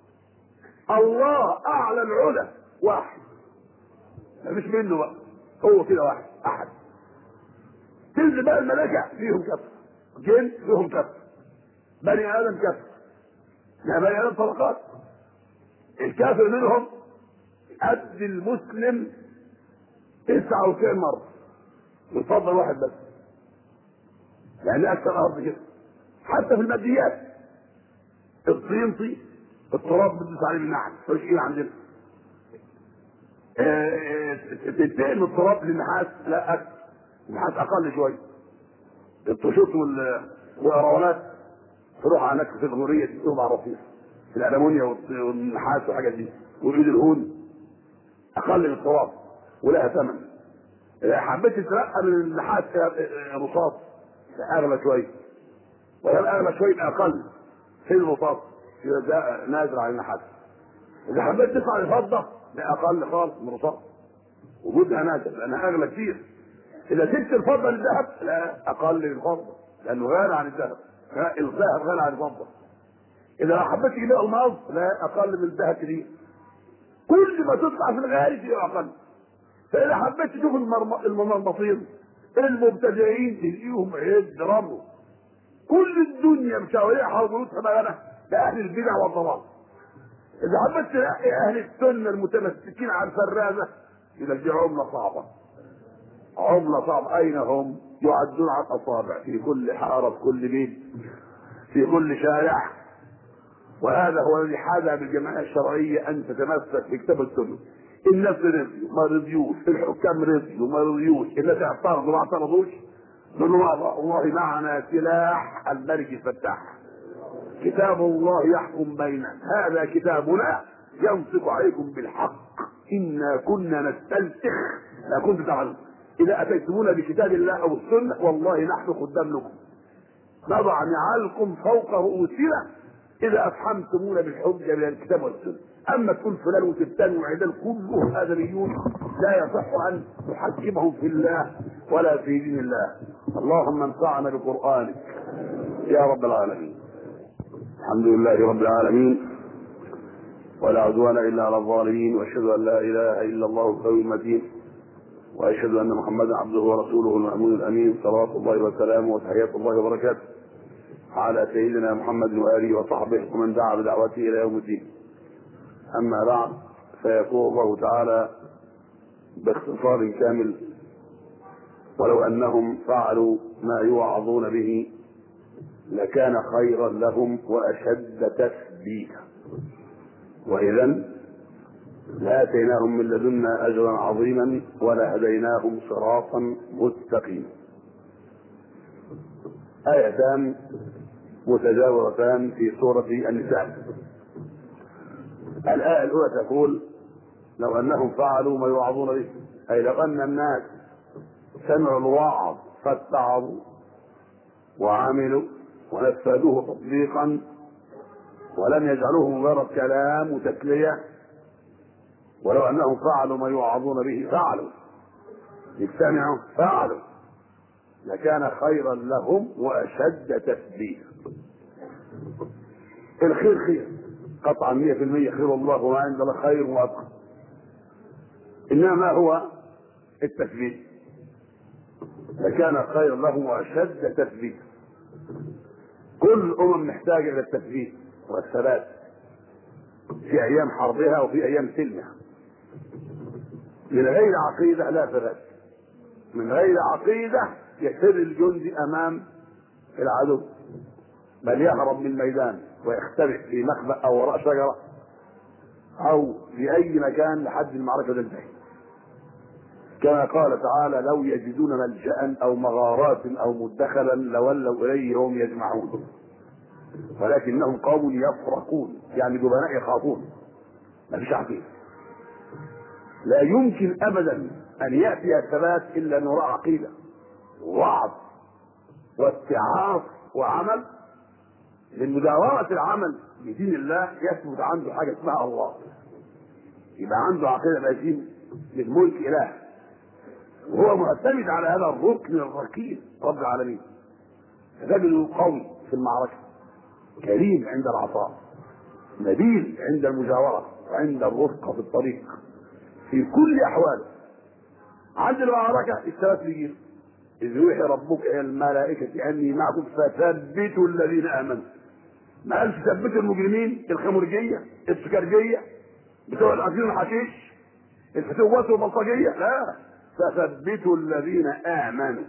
الله اعلى العلا واحد، مفيش منه بقى، هو كده واحد احد. تنزل بقى الملائكه فيهم كفر، جن فيهم كفر، بني ادم كفر. لا بني ادم طبقات، الكافر منهم قد المسلم 99 مره، يفضل واحد بس، يعني اكثر ارض كده. حتى في الماديات الطين طين، التراب بتدوس عليه بالنحل، مش ايه عندنا. تنتقل من التراب للنحاس لا اكثر، النحاس اقل شويه. الطشوط والروانات تروح على هناك في الغوريه تكتب على الرصيف، الالمونيا والنحاس والحاجات دي، وايد الهون اقل من التراب ولها ثمن. اذا حبيت تترقى من النحاس رصاص اغلى شويه، ولا اغلى شويه يبقى اقل في الرصاص يبقى نازل على النحاس. اذا حبيت تطلع لفضه لا اقل خالص من الرصاص وجودها نازل لانها اغلى كتير. اذا سبت الفضه للذهب لا اقل من الفضه لانه غالي عن الذهب، الذهب غالي عن الفضه. اذا حبيت تجيب الماظ لا اقل من الذهب كتير. كل ما تطلع في الغالي تبقى اقل. فاذا حبيت تشوف المنمطين المبتدعين تلاقيهم يضربوا كل الدنيا مشاويعها وبيوتها مغنى لاهل البدع والضلال. اذا حبيت تلاقي اهل السنه المتمسكين على الفرازه يبقى دي عمله صعبه، عمله صعبه. اين هم؟ يعدون على الاصابع، في كل حاره، في كل بيت، في كل شارع. وهذا هو الذي حاذى بالجماعه الشرعيه ان تتمسك بكتاب السنه. الناس رضيوا ما رضيوش، الحكام رضيوا ما رضيوش، الناس اعترضوا ما اعترضوش، نقولوا والله معنا سلاح الملك الفتاح، كتاب الله يحكم بيننا، هذا كتابنا ينطق عليكم بالحق، انا كنا نستنسخ ما كنتم تعملون. اذا اتيتمونا بكتاب الله او السنه والله نحن خدام لكم، نضع نعالكم فوق رؤوسنا اذا افحمتمونا بالحجه من الكتاب والسنه. اما تقول فلان وتبتان وعدل كلهم ادميون لا يصح ان نحكمهم في الله ولا في دين الله. اللهم انفعنا بقرانك يا رب العالمين. الحمد لله رب العالمين، ولا عدوان الا على الظالمين، واشهد ان لا اله الا الله القوي المتين، واشهد ان محمدا عبده ورسوله المأمون الامين، صلوات الله وسلامه وتحيات الله وبركاته على سيدنا محمد واله وصحبه ومن دعا بدعوته الى يوم الدين. اما بعد، فيقول الله تعالى باختصار كامل: ولو انهم فعلوا ما يوعظون به لكان خيرا لهم واشد تثبيتا، واذا لاتيناهم من لدنا اجرا عظيما ولهديناهم صراطا مستقيما. ايتان متجاورتان في سوره النساء. الايه الاولى تقول: لو انهم فعلوا ما يوعظون به، اي لو ان الناس سمعوا الوعظ فاتعظوا وعملوا ونفذوه تطبيقا ولم يجعلوه مجرد كلام وتكليه، ولو انهم فعلوا ما يوعظون به فعلوا، اجتمعوا فعلوا، لكان خيرا لهم واشد تثبيتا. الخير خير قطعا 100%، خير الله وما عند الله خير وابقى، انما هو التثبيت، لكان خيرا لهم واشد تثبيتا. كل الامم محتاجه الى التثبيت والثبات في ايام حربها وفي ايام سلمها. من غير عقيده لا ثبات، من غير عقيده يسر الجندي امام العدو، بل يهرب من الميدان ويختبئ في مخبأ او وراء شجره او في اي مكان لحد المعركه تنتهي. كما قال تعالى: لو يجدون ملجأ او مغارات او مدخلا لولوا اليه وهم يجمعون، ولكنهم قوم يفرقون، يعني جبناء يخافون، ما فيش عقيده. لا يمكن ابدا ان ياتي الثبات الا ان وراء عقيده ووعظ واتعاظ وعمل. لمداومه العمل بدين الله يثبت عنده حاجه اسمها الله، يبقى عنده عقيده بأسيم للملك اله، وهو معتمد على هذا الركن الركيز رب العالمين. تجده قوي في المعركه، كريم عند العطاء، نبيل عند المجاوره وعند الرفقه في الطريق في كل احواله. عند المعركه الثبات بيجي: اذ يوحي ربك الى الملائكه اني معكم فثبتوا الذين امنوا. ما قالش ثبتوا المجرمين الخمرجيه السكرجيه بتوع الاسير الحشيش الفتوات والبلطجيه، لا، فثبتوا الذين امنوا.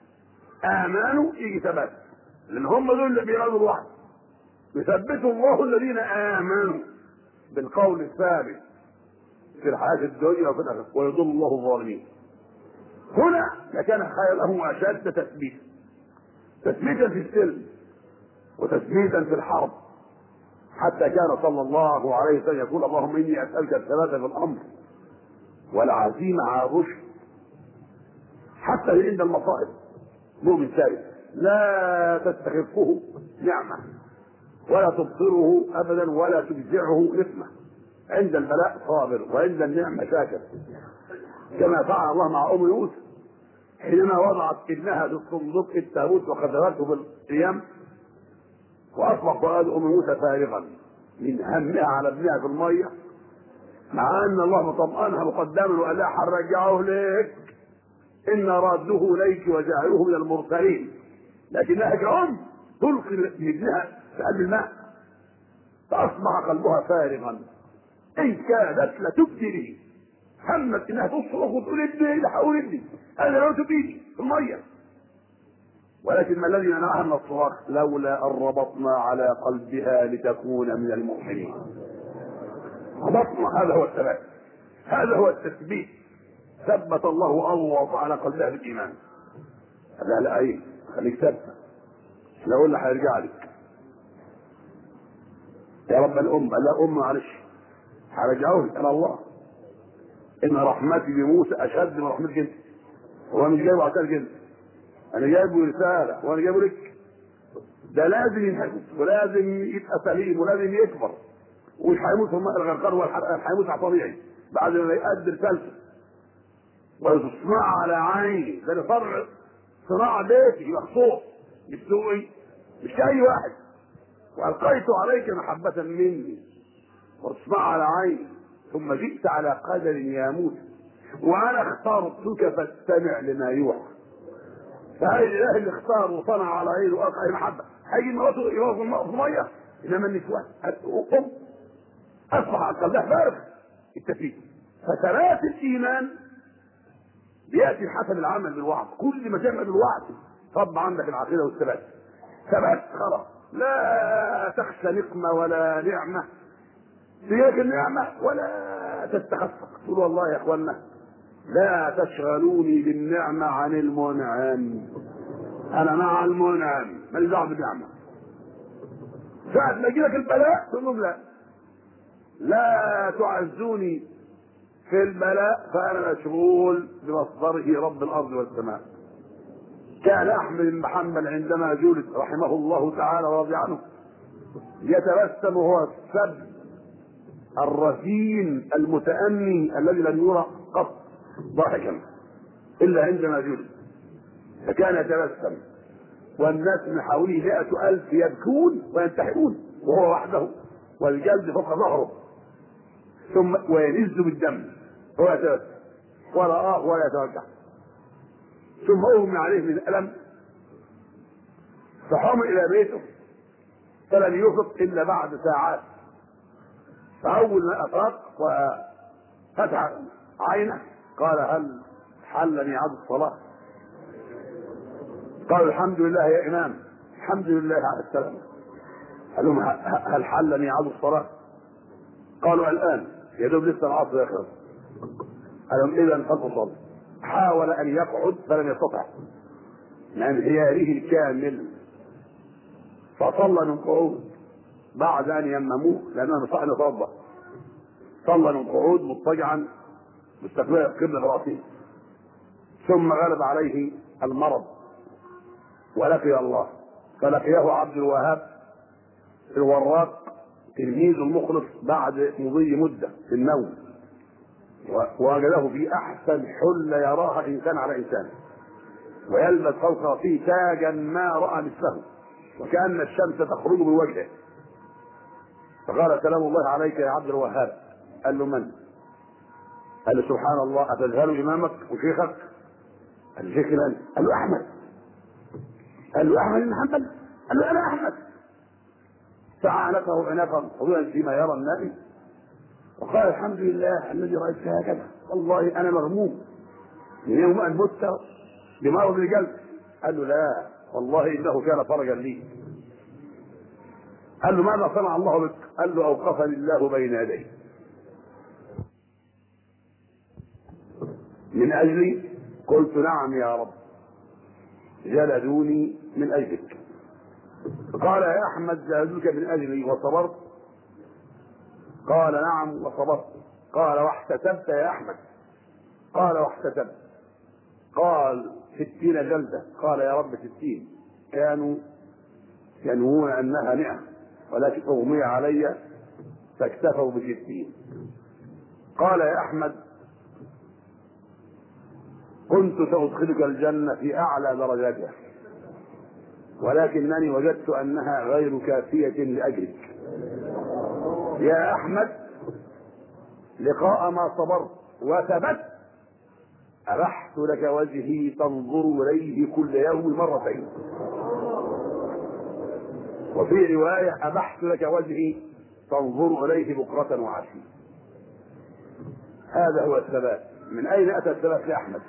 امنوا يجي ثبات، لان هم دول اللي بيرادوا الوحي. يثبتوا الله الذين امنوا بالقول الثابت في الحياه الدنيا وفي الاخره، ويضل الله الظالمين. هنا لكان خير لهم اشد تثبيتا، تثبيتا في السلم وتثبيتا في الحرب، حتى كان صلى الله عليه وسلم يقول: اللهم اني اسالك الثبات في الامر والعزيمه على الرشد. حتى عند المصائب مؤمن ثابت لا تستخفه نعمه ولا تبصره ابدا ولا تجزعه نسمه. عند البلاء صابر وعند النعمه شاكر، كما فعل الله مع ام يوسف حينما وضعت ابنها في الصندوق التابوت وقذفته بالقيام، واصبح فؤاد ام موسى فارغا من همها على ابنها في الميه، مع ان الله طمأنها مقدما وقال لها: هنرجعه لك، ان رادوه اليك وجعلوه من المرسلين. لكنها كأم تلقي ابنها في قلب الماء، فاصبح قلبها فارغا، ان كادت لتبدي به، همت انها تصرخ وتقول: ابني لحقول ابني، انا لو بايدي في الميه. ولكن ما الذي منعها من الصراخ؟ لولا ان ربطنا على قلبها لتكون من المؤمنين. ربطنا، هذا هو الثبات، هذا هو التثبيت. ثبت الله على قلبها بالايمان. لا لا، ايه، خليك ثابت، لو قلنا هيرجع لك يا رب الام. لا معلش، هرجعه لك انا الله. ان رحمتي بموسى اشد من رحمتك انت. هو مش جايبه عشان كده، انا جايبه رساله وانا جايبه لك. ده لازم ينحفظ ولازم يبقى سليم ولازم يكبر، ومش هيموت في الماء الغرقان ولا هيموت على طبيعي بعد ما يؤدي رسالته. وتصنع على عيني، ده فرع صناعه بيتي مخصوص بالسوقي، مش اي واحد. والقيت عليك محبه مني وتصنع على عيني، ثم جئت على قدر يا موسى وانا اخترتك فاستمع لما يوحى. فهذا الاله اللي اختار وصنع على عينه والقى المحبه، هيجي مراته يوظف الماء في الميه، انما النسوان ام اصبح قلبها فارغ التثبيت. فثبات الايمان بياتي حسب العمل بالوعظ. كل ما تعمل بالوعظ طب عندك العقيده والثبات. ثبات خلاص، لا تخشى نقمه ولا نعمه سياق النعمه ولا تستخفف. تقول والله يا اخوانا لا تشغلوني بالنعمه عن المنعم، انا مع المنعم ماليش دعوه بالنعمه. ساعه ما يجي لك البلاء تقول لهم لا تعزوني في البلاء فانا مشغول بمصدره رب الارض والسماء. كان احمد بن محمد عندما جلد رحمه الله تعالى ورضي عنه يتبسم وهو السب الرزين المتأني الذي لم يرى قط ضاحكا إلا عندما جلس، فكان يتبسم والناس من حوله 100,000 يبكون وينتحرون وهو وحده والجلد فوق ظهره، ثم وينز بالدم وهو يتبسم ورآه ولا يتوجع، ثم أغمي عليه من الألم فحمل إلى بيته فلم يفق إلا بعد ساعات. فأول ما أفاق وفتح عينه قال: هل حل ميعاد الصلاة؟ قال: الحمد لله يا إمام، الحمد لله على السلامة. قال لهم: هل حل ميعاد الصلاة؟ قالوا: الآن يا دوب لسه العصر يخلص. قال لهم: إذا فتصل. حاول أن يقعد فلم يستطع من انهياره الكامل، فصلى من قعود بعد أن يمموه لأنه مستطاع أن يتوضأ. صلى من قعود مضطجعا مستقبلا قبل رأسه، ثم غلب عليه المرض ولقي الله، فلقيه عبد الوهاب الوراق تلميذ المخلص بعد مضي مدة في النوم، ووجده في أحسن حلة يراها إنسان على إنسان، ويلبس فوق رأسه تاجا ما رأى مثله وكأن الشمس تخرج من وجهه. فقال: سلام الله عليك يا عبد الوهاب. قال له: من؟ قال له: سبحان الله، أتجهل إمامك وشيخك؟ قال له: شيخ من؟ قال له: أحمد. قال له: أحمد بن حنبل؟ قال له: أنا أحمد. فعانقه عناقا طويلا فيما يرى النائم وقال: الحمد لله الذي رأيتك هكذا، والله أنا مغموم من يوم أن مت بمرض القلب. قال له: لا والله إنه كان فرجا لي. قال له: ماذا صنع الله بك؟ قال له: أوقفني الله بين يديه من أجلي. قلت: نعم يا رب، جلدوني من أجلك. قال: يا أحمد جلدوك من أجلي وصبرت؟ قال: نعم وصبرت. قال: واحتسبت يا أحمد؟ قال: واحتسبت. قال: 60 جلدة. قال: يا رب 60. كانوا ينوون أنها 100 ولكن أغمي علي فاكتفوا ب60. قال: يا أحمد كنت سأدخلك الجنة في أعلى درجاتها، ولكنني وجدت أنها غير كافية لأجلك. يا أحمد لقاء ما صبرت وثبت أبحت لك وجهي تنظر إليه كل يوم مرتين، وفي رواية أبحت لك وجهي تنظر إليه بكرة وعشية. هذا هو الثبات. من أين أتى الثبات لأحمد؟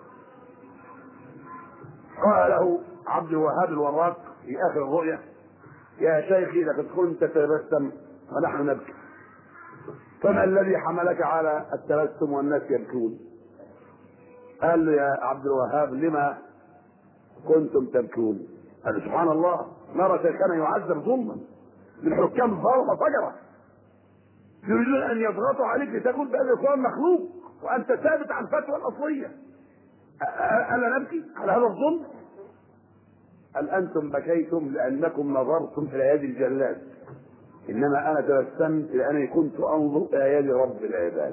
قال له عبد الوهاب الوراق في آخر الرؤيا: يا شيخي لقد كنت تتبسم ونحن نبكي، فما الذي حملك على التبسم والناس يبكون؟ قال له: يا عبد الوهاب لما كنتم تبكون؟ قال: سبحان الله، نرى شيخنا يعذب ظلما من حكام ظلمة فجرة يريدون ان يضغطوا عليك لتقول بان القرآن مخلوق وانت ثابت عن الفتوى الاصليه. الا نبكي على هذا الظلم؟ قال: انتم بكيتم لانكم نظرتم الى يد الجلاد، انما انا تبسمت لانني كنت انظر الى يد رب العباد.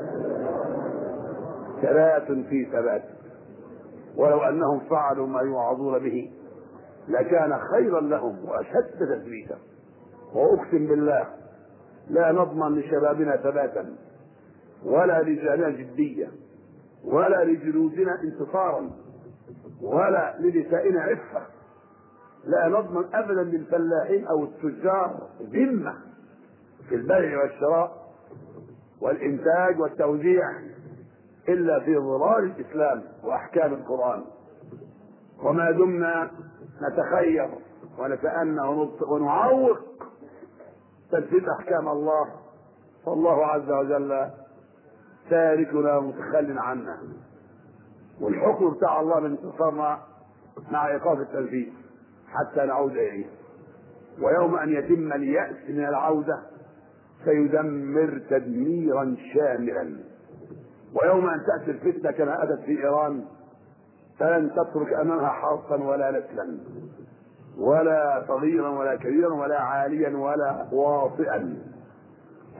ثبات في ثبات، ولو انهم فعلوا ما يوعظون به لكان خيرا لهم واشد تثبيتا. واقسم بالله لا نضمن لشبابنا ثباتا ولا رجالنا جديه ولا لجلودنا انتصارا ولا لنسائنا عفه. لا نضمن ابدا للفلاحين او التجار ذمه في البيع والشراء والانتاج والتوزيع الا في ظلال الاسلام واحكام القران. وما دمنا نتخير ونتأنى ونعوق تنفيذ احكام الله فالله عز وجل تاركنا متخل عنا، والحكم بتاع الله بانتصارنا مع ايقاف التنفيذ حتى نعود اليه. ويوم ان يتم اليأس من العودة سيدمر تدميرا شاملا. ويوم ان تأتي الفتنة كما اتت في ايران فلن تترك امامها حرصا ولا نسلا ولا صغيرا ولا كبيرا ولا عاليا ولا واطئا،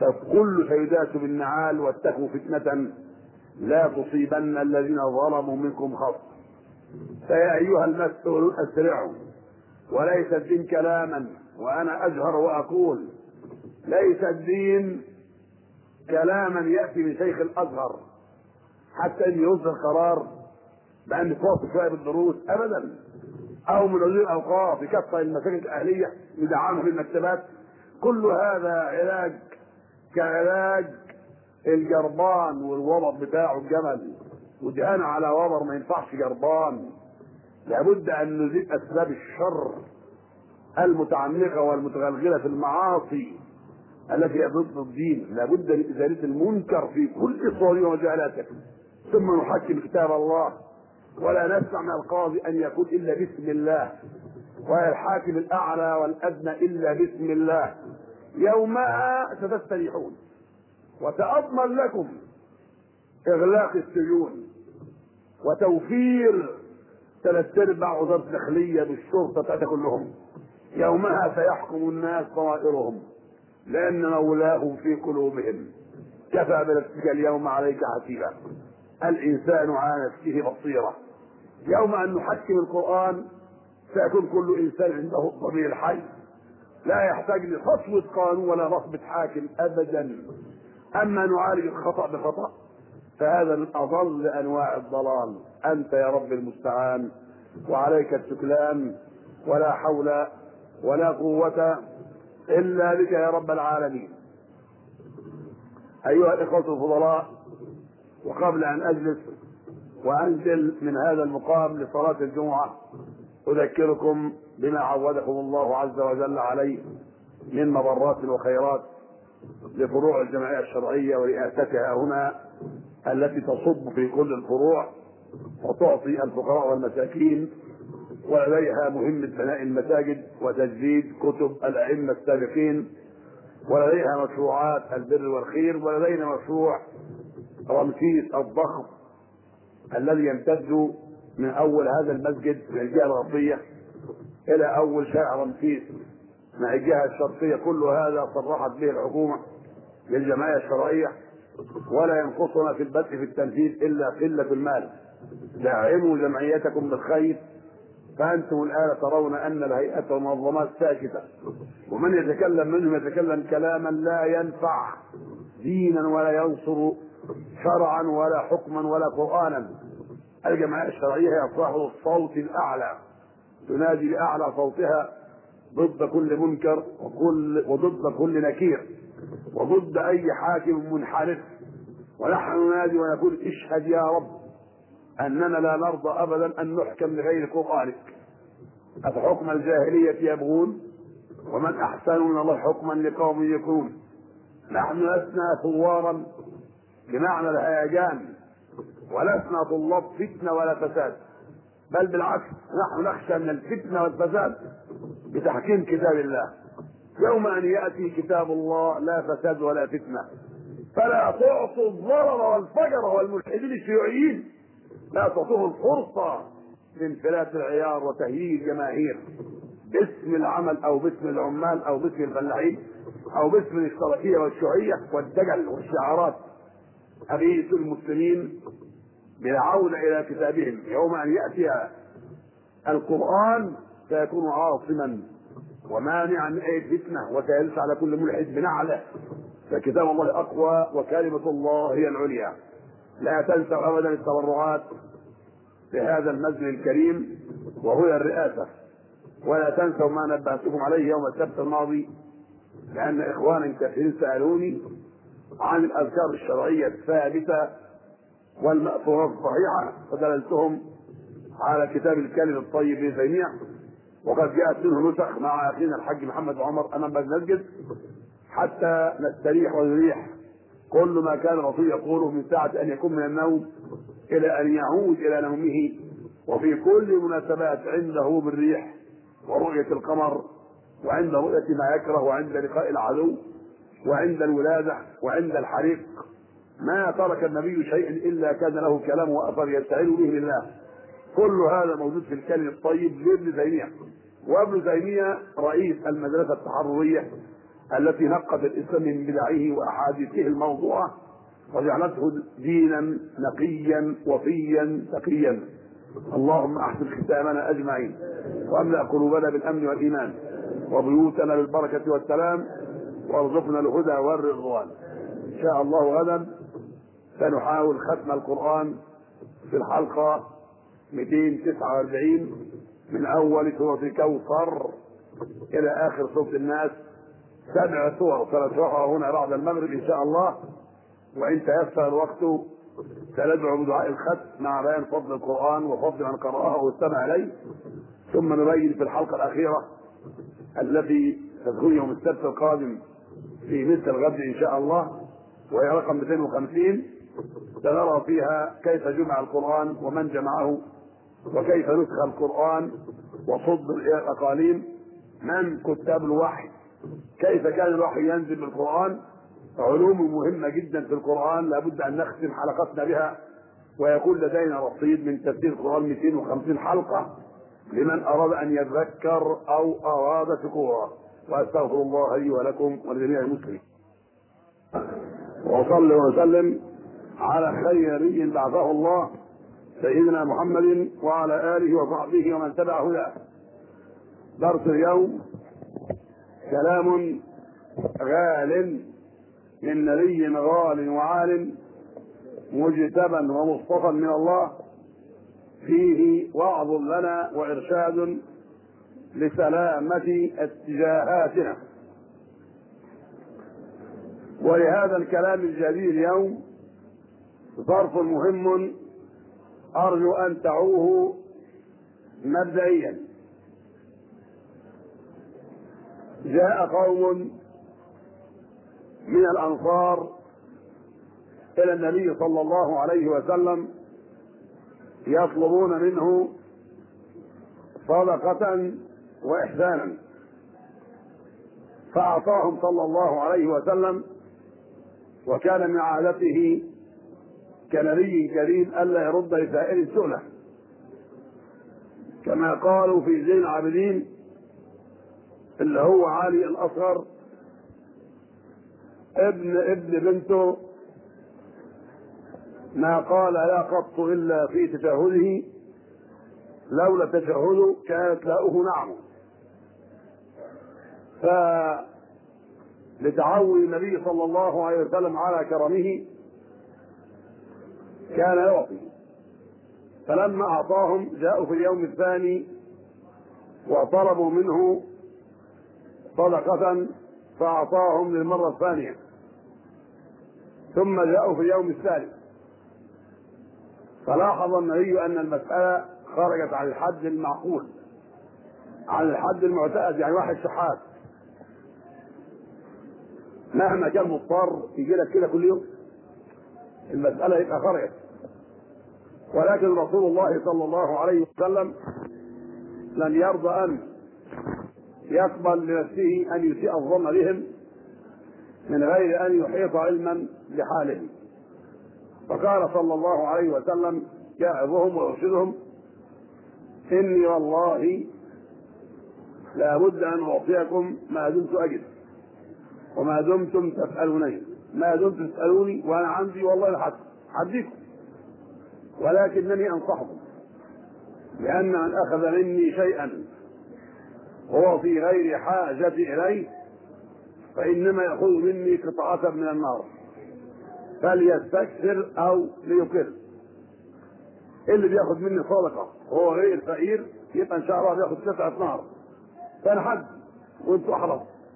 فكل سيدات بالنعال واتقوا فتنة لا تصيبن الذين ظلموا منكم خاصة. فيا أيها المسؤولون أسرعوا، وليس الدين كلاما وأنا أجهر وأقول ليس الدين كلاما يأتي من شيخ الأزهر حتى أن يصدر قرار بأن توصل شوية بالدروس أبدا، أو من وزير الأوقاف يكفر المساجد الأهلية يدعمها في المكتبات. كل هذا علاج كعلاج الجربان والوبر بتاعه الجمل، ودهان على وبر ما ينفعش جربان. لابد أن نزيد أسباب الشر المتعمقة والمتغلغلة في المعاصي التي هي ضد الدين. لابد من إزالة المنكر في كل صوره ومجالاته، ثم نحكم كتاب الله، ولا نسمع من القاضي أن يقول إلا بسم الله، ولا الحاكم الأعلى والأدنى إلا بسم الله. يومها ستستريحون، وتأضمن لكم إغلاق السجون وتوفير 3/4 وزارة الداخلية بالشرطة كلهم. يومها سيحكم الناس ضمائرهم، لأن مولاهم في قلوبهم. كفى بنفسك اليوم عليك حسيبا، الإنسان على نفسه بصيرة. يوم أن نحكم القرآن سيكون كل إنسان عنده الضمير الحي، لا يحتاج لخطوة قانون ولا رصبة حاكم أبدا. أما نعالج الخطأ بخطأ فهذا من أضل أنواع الضلال. أنت يا رب المستعان، وعليك التكلان، ولا حول ولا قوة إلا بك يا رب العالمين. أيها الإخوة الفضلاء، وقبل أن أجلس وأنزل من هذا المقام لصلاة الجمعة أذكركم بما عودكم الله عز وجل عليه من مبرات وخيرات لفروع الجمعية الشرعية ورئاستها هنا، التي تصب في كل الفروع وتعطي الفقراء والمساكين، ولديها مهمة بناء المساجد وتجديد كتب الأئمة السابقين، ولديها مشروعات البر والخير، ولدينا مشروع رمسيس الضخم الذي يمتد من أول هذا المسجد من الجهة الغربية إلى أول شارع رمسيس مع الجهة الشرقية. كل هذا صرحت به الحكومة للجمعية الشرعية، ولا ينقصنا في البدء في التنفيذ إلا قلة المال. دعموا جمعيتكم بالخير، فأنتم الآن ترون أن الهيئة والمنظمات ساكتة، ومن يتكلم منهم يتكلم كلاما لا ينفع دينا ولا ينصر شرعا ولا حكما ولا قرآنا. الجمعية الشرعية هي صاحب الصوت الأعلى، تنادي بأعلى صوتها ضد كل منكر وضد كل نكير وضد أي حاكم منحرف. ونحن ننادي ونقول اشهد يا رب أننا لا نرضى أبدا أن نحكم بغير قرآنك. أفحكم الجاهلية يبغون ومن أحسن من الله حكما لقوم يكون. نحن لسنا ثوارا بمعنى الهيجان، ولسنا طلاب فتنة ولا فساد، بل بالعكس نحن نخشى من الفتنة والفساد بتحكيم كتاب الله. يوم أن يأتي كتاب الله لا فساد ولا فتنة، فلا تعطوا الضرر والفجر والملحدين الشيوعيين، لا تعطوهم الفرصة لانفلات العيار وتهييج الجماهير باسم العمل أو باسم العمال أو باسم الفلاحين أو باسم الاشتراكية والشيوعية والدجل والشعارات. أبيت المسلمين بالعودة إلى كتابهم. يوم أن يأتي القرآن سيكون عاصما ومانعا من أي فتنة، وسيلس على كل ملحد بنعله، فكتاب الله أقوى وكلمة الله هي العليا. لا تنسوا أبدا التبرعات في هذا المسجد الكريم وهو الرئاسة، ولا تنسوا ما نبهتكم عليه يوم السبت الماضي، لأن إخوانا كثيرين سألوني عن الأذكار الشرعية الثابتة والمأثورات الصحيحة، فدللتهم على كتاب الكلم الطيب ابن تيمية، وقد جاءت منه نسخ مع أخينا الحاج محمد عمر أمام المسجد حتى نستريح ونريح كل ما كان الرسول يقوله من ساعة أن يكون من النوم إلى أن يعود إلى نومه، وفي كل مناسبات عنده بالريح ورؤية القمر وعند رؤية ما يكره وعند لقاء العدو وعند الولادة وعند الحريق. ما ترك النبي شيئا إلا كان له كلام وأثر يستعين به لله. كل هذا موجود في الكلم الطيب لابن تيمية. وابن تيمية رئيس المدرسة التحررية التي نقت الإسلام من بدعه وأحاديثه الموضوعة وجعلته دينا نقيا وفيا تقيا. اللهم احسن ختامنا اجمعين، واملا قلوبنا بالامن والايمان، وبيوتنا بالبركه والسلام، وارزقنا الهدى والرضوان. ان شاء الله غدا سنحاول ختم القران في الحلقه 249 من اول سوره الكوثر الى اخر سوره الناس. 7 سور سنشرحها هنا بعد المغرب ان شاء الله، وان تيسر الوقت سندعو بدعاء الختم مع بيان فضل القرآن وفضل من قرأه واستمع إليه، ثم نبين في الحلقة الأخيرة التي ستكون يوم السبت القادم في مثل الغد إن شاء الله، وهي رقم 250، سنرى فيها كيف جمع القرآن ومن جمعه، وكيف نسخ القرآن وصدر إلى الأقاليم، من كتاب الوحي، كيف كان الوحي ينزل بالقرآن. علوم مهمة جدا في القرآن لابد أن نختم حلقتنا بها، ويكون لدينا رصيد من تفسير القرآن 250 حلقة لمن أراد أن يذكر أو أراد شكورا. وأستغفر الله لي ولكم ولجميع المسلمين، وأصلي وأسلم على خير نبي بعثه الله سيدنا محمد وعلى آله وصحبه ومن تبع هداه. درس اليوم كلام غال من نبي غال وعال مجتبى ومصطفى من الله، فيه وعظ لنا وإرشاد لسلامة اتجاهاتنا. ولهذا الكلام الجديد اليوم ظرف مهم أرجو أن تعوه مبدئيا. جاء قوم من الأنصار إلى النبي صلى الله عليه وسلم يطلبون منه صدقة وإحسانا، فأعطاهم صلى الله عليه وسلم، وكان من عادته كنبي كريم ألا يرد لسائل سؤله، كما قالوا في زين العابدين اللي هو علي الأصغر ابن بنته ما قال لا قط إلا في تشهده، لولا تشهده كانت لاؤه نعمه. فلتعود النبي صلى الله عليه وسلم على كرمه كان يعطي، فلما أعطاهم جاءوا في اليوم الثاني وطلبوا منه صدقة فأعطاهم للمرة الثانية، ثم جاءوا في اليوم الثالث، فلاحظ النبي أن المسألة خرجت عن الحد المعقول، عن الحد المعتاد. يعني واحد شحات مهما كان مضطر يجي لك كده كل يوم، المسألة يبقى خرجت. ولكن رسول الله صلى الله عليه وسلم لن يرضى أن يقبل لنفسه أن يسيء الظن بهم من غير أن يحيط علما بحالهم، فقال صلى الله عليه وسلم يعظهم ويرشدهم: إني والله لا بد أن أعطيكم ما دمت أجد وما دمتم تسألونني، ما دمتم تسألوني وأنا عندي والله حديكم، ولكنني أنصحكم، لأن من أخذ مني شيئا هو في غير حاجة إليه فإنما يأخذ مني قطعة من النار، فليستكثر أو ليقل. اللي بياخد مني صدقة وهو غير فقير يبقى إن شاء الله بياخد قطعة نار، فأنا حد وأنتوا أحرص.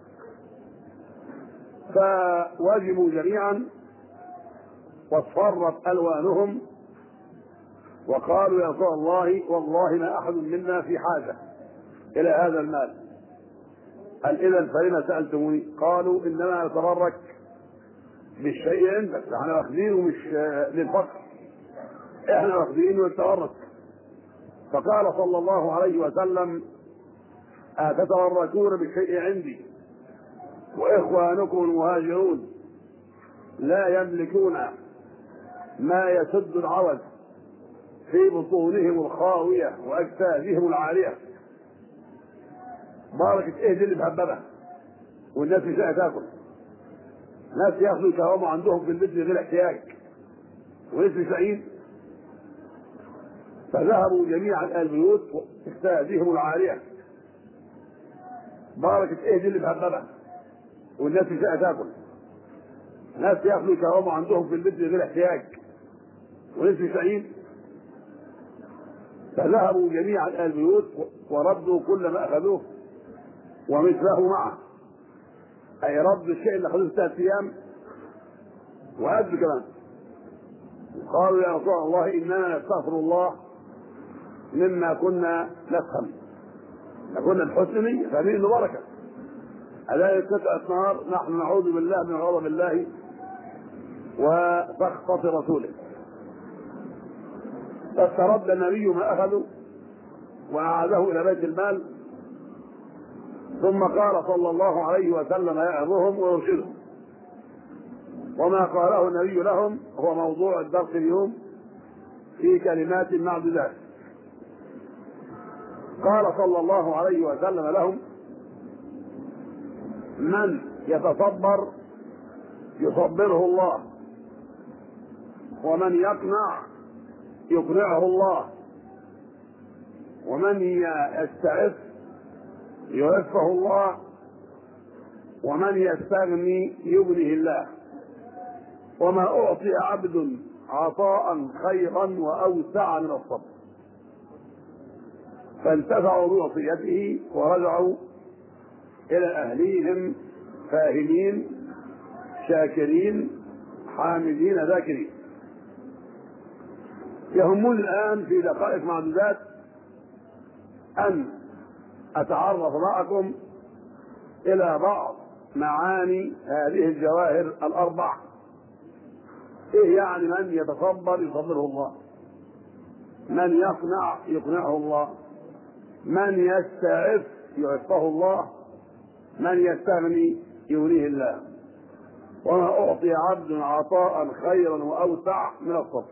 فواجبوا جميعا واصفرت ألوانهم وقالوا: يا رسول الله والله ما أحد منا في حاجة إلى هذا المال. قال: إذا فلما سألتموني؟ قالوا: إنما نتبرك بالشيء عندك، احنا واخدينه مش للفقر، احنا واخدينه للتورث. فقال صلى الله عليه وسلم: أتتبركون بالشيء عندي وإخوانكم المهاجرون لا يملكون ما يسد العوز في بطونهم الخاوية وأجسادهم العالية. بركة إيه دي اللي مهببة؟ والناس مش لاقيه تاكل. ناس ياكلوا يكرموا عندهم في البيت من غير احتياج وناس مش لاقيين. فذهبوا جميعا الى البيوت تستهديهم العاريه. بركه ايه دي اللي مهببه والناس مش لاقيه تاكل. ناس ياكلوا يكرموا عندهم في البيت من غير احتياج وناس مش لاقيين. فذهبوا جميعا الى البيوت وردوا كل ما اخذوه ومثله معه، اي رد الشيء اللي اخذوه 3 ايام وقد كمان. قالوا يا رسول الله اننا نستغفر الله مما كنا نفهم، كنا بحسن نية فاهمين انه بركه. الا قطعه نار نحن نعوذ بالله من غضب الله وسخطة رسوله. فاسترد النبي ما اخذوا واعاده الى بيت المال، ثم قال صلى الله عليه وسلم يعظهم ويرشدهم. وما قاله النبي لهم هو موضوع الدرس اليوم في كلمات معدودات. قال صلى الله عليه وسلم لهم: من يتصبر يصبره الله، ومن يقنع يقنعه الله، ومن يستعف يعفه الله، ومن يستغني يغنيه الله. وما أعطي عبد عطاء خيرا وأوسع من الصبر. فانتفعوا بوصيته ورجعوا إلى أهليهم فاهمين شاكرين حامدين ذاكرين. يهمني الآن في دقائق معدودات أن أتعرف معكم إلى بعض معاني هذه الجواهر الأربع. إيه يعني من يتصبر يصبره الله، من يقنع يقنعه الله، من يستعف يعفه الله، من يستغني يغنيه الله. وما أعطي عبد عطاء خيرا وأوسع من الصبر.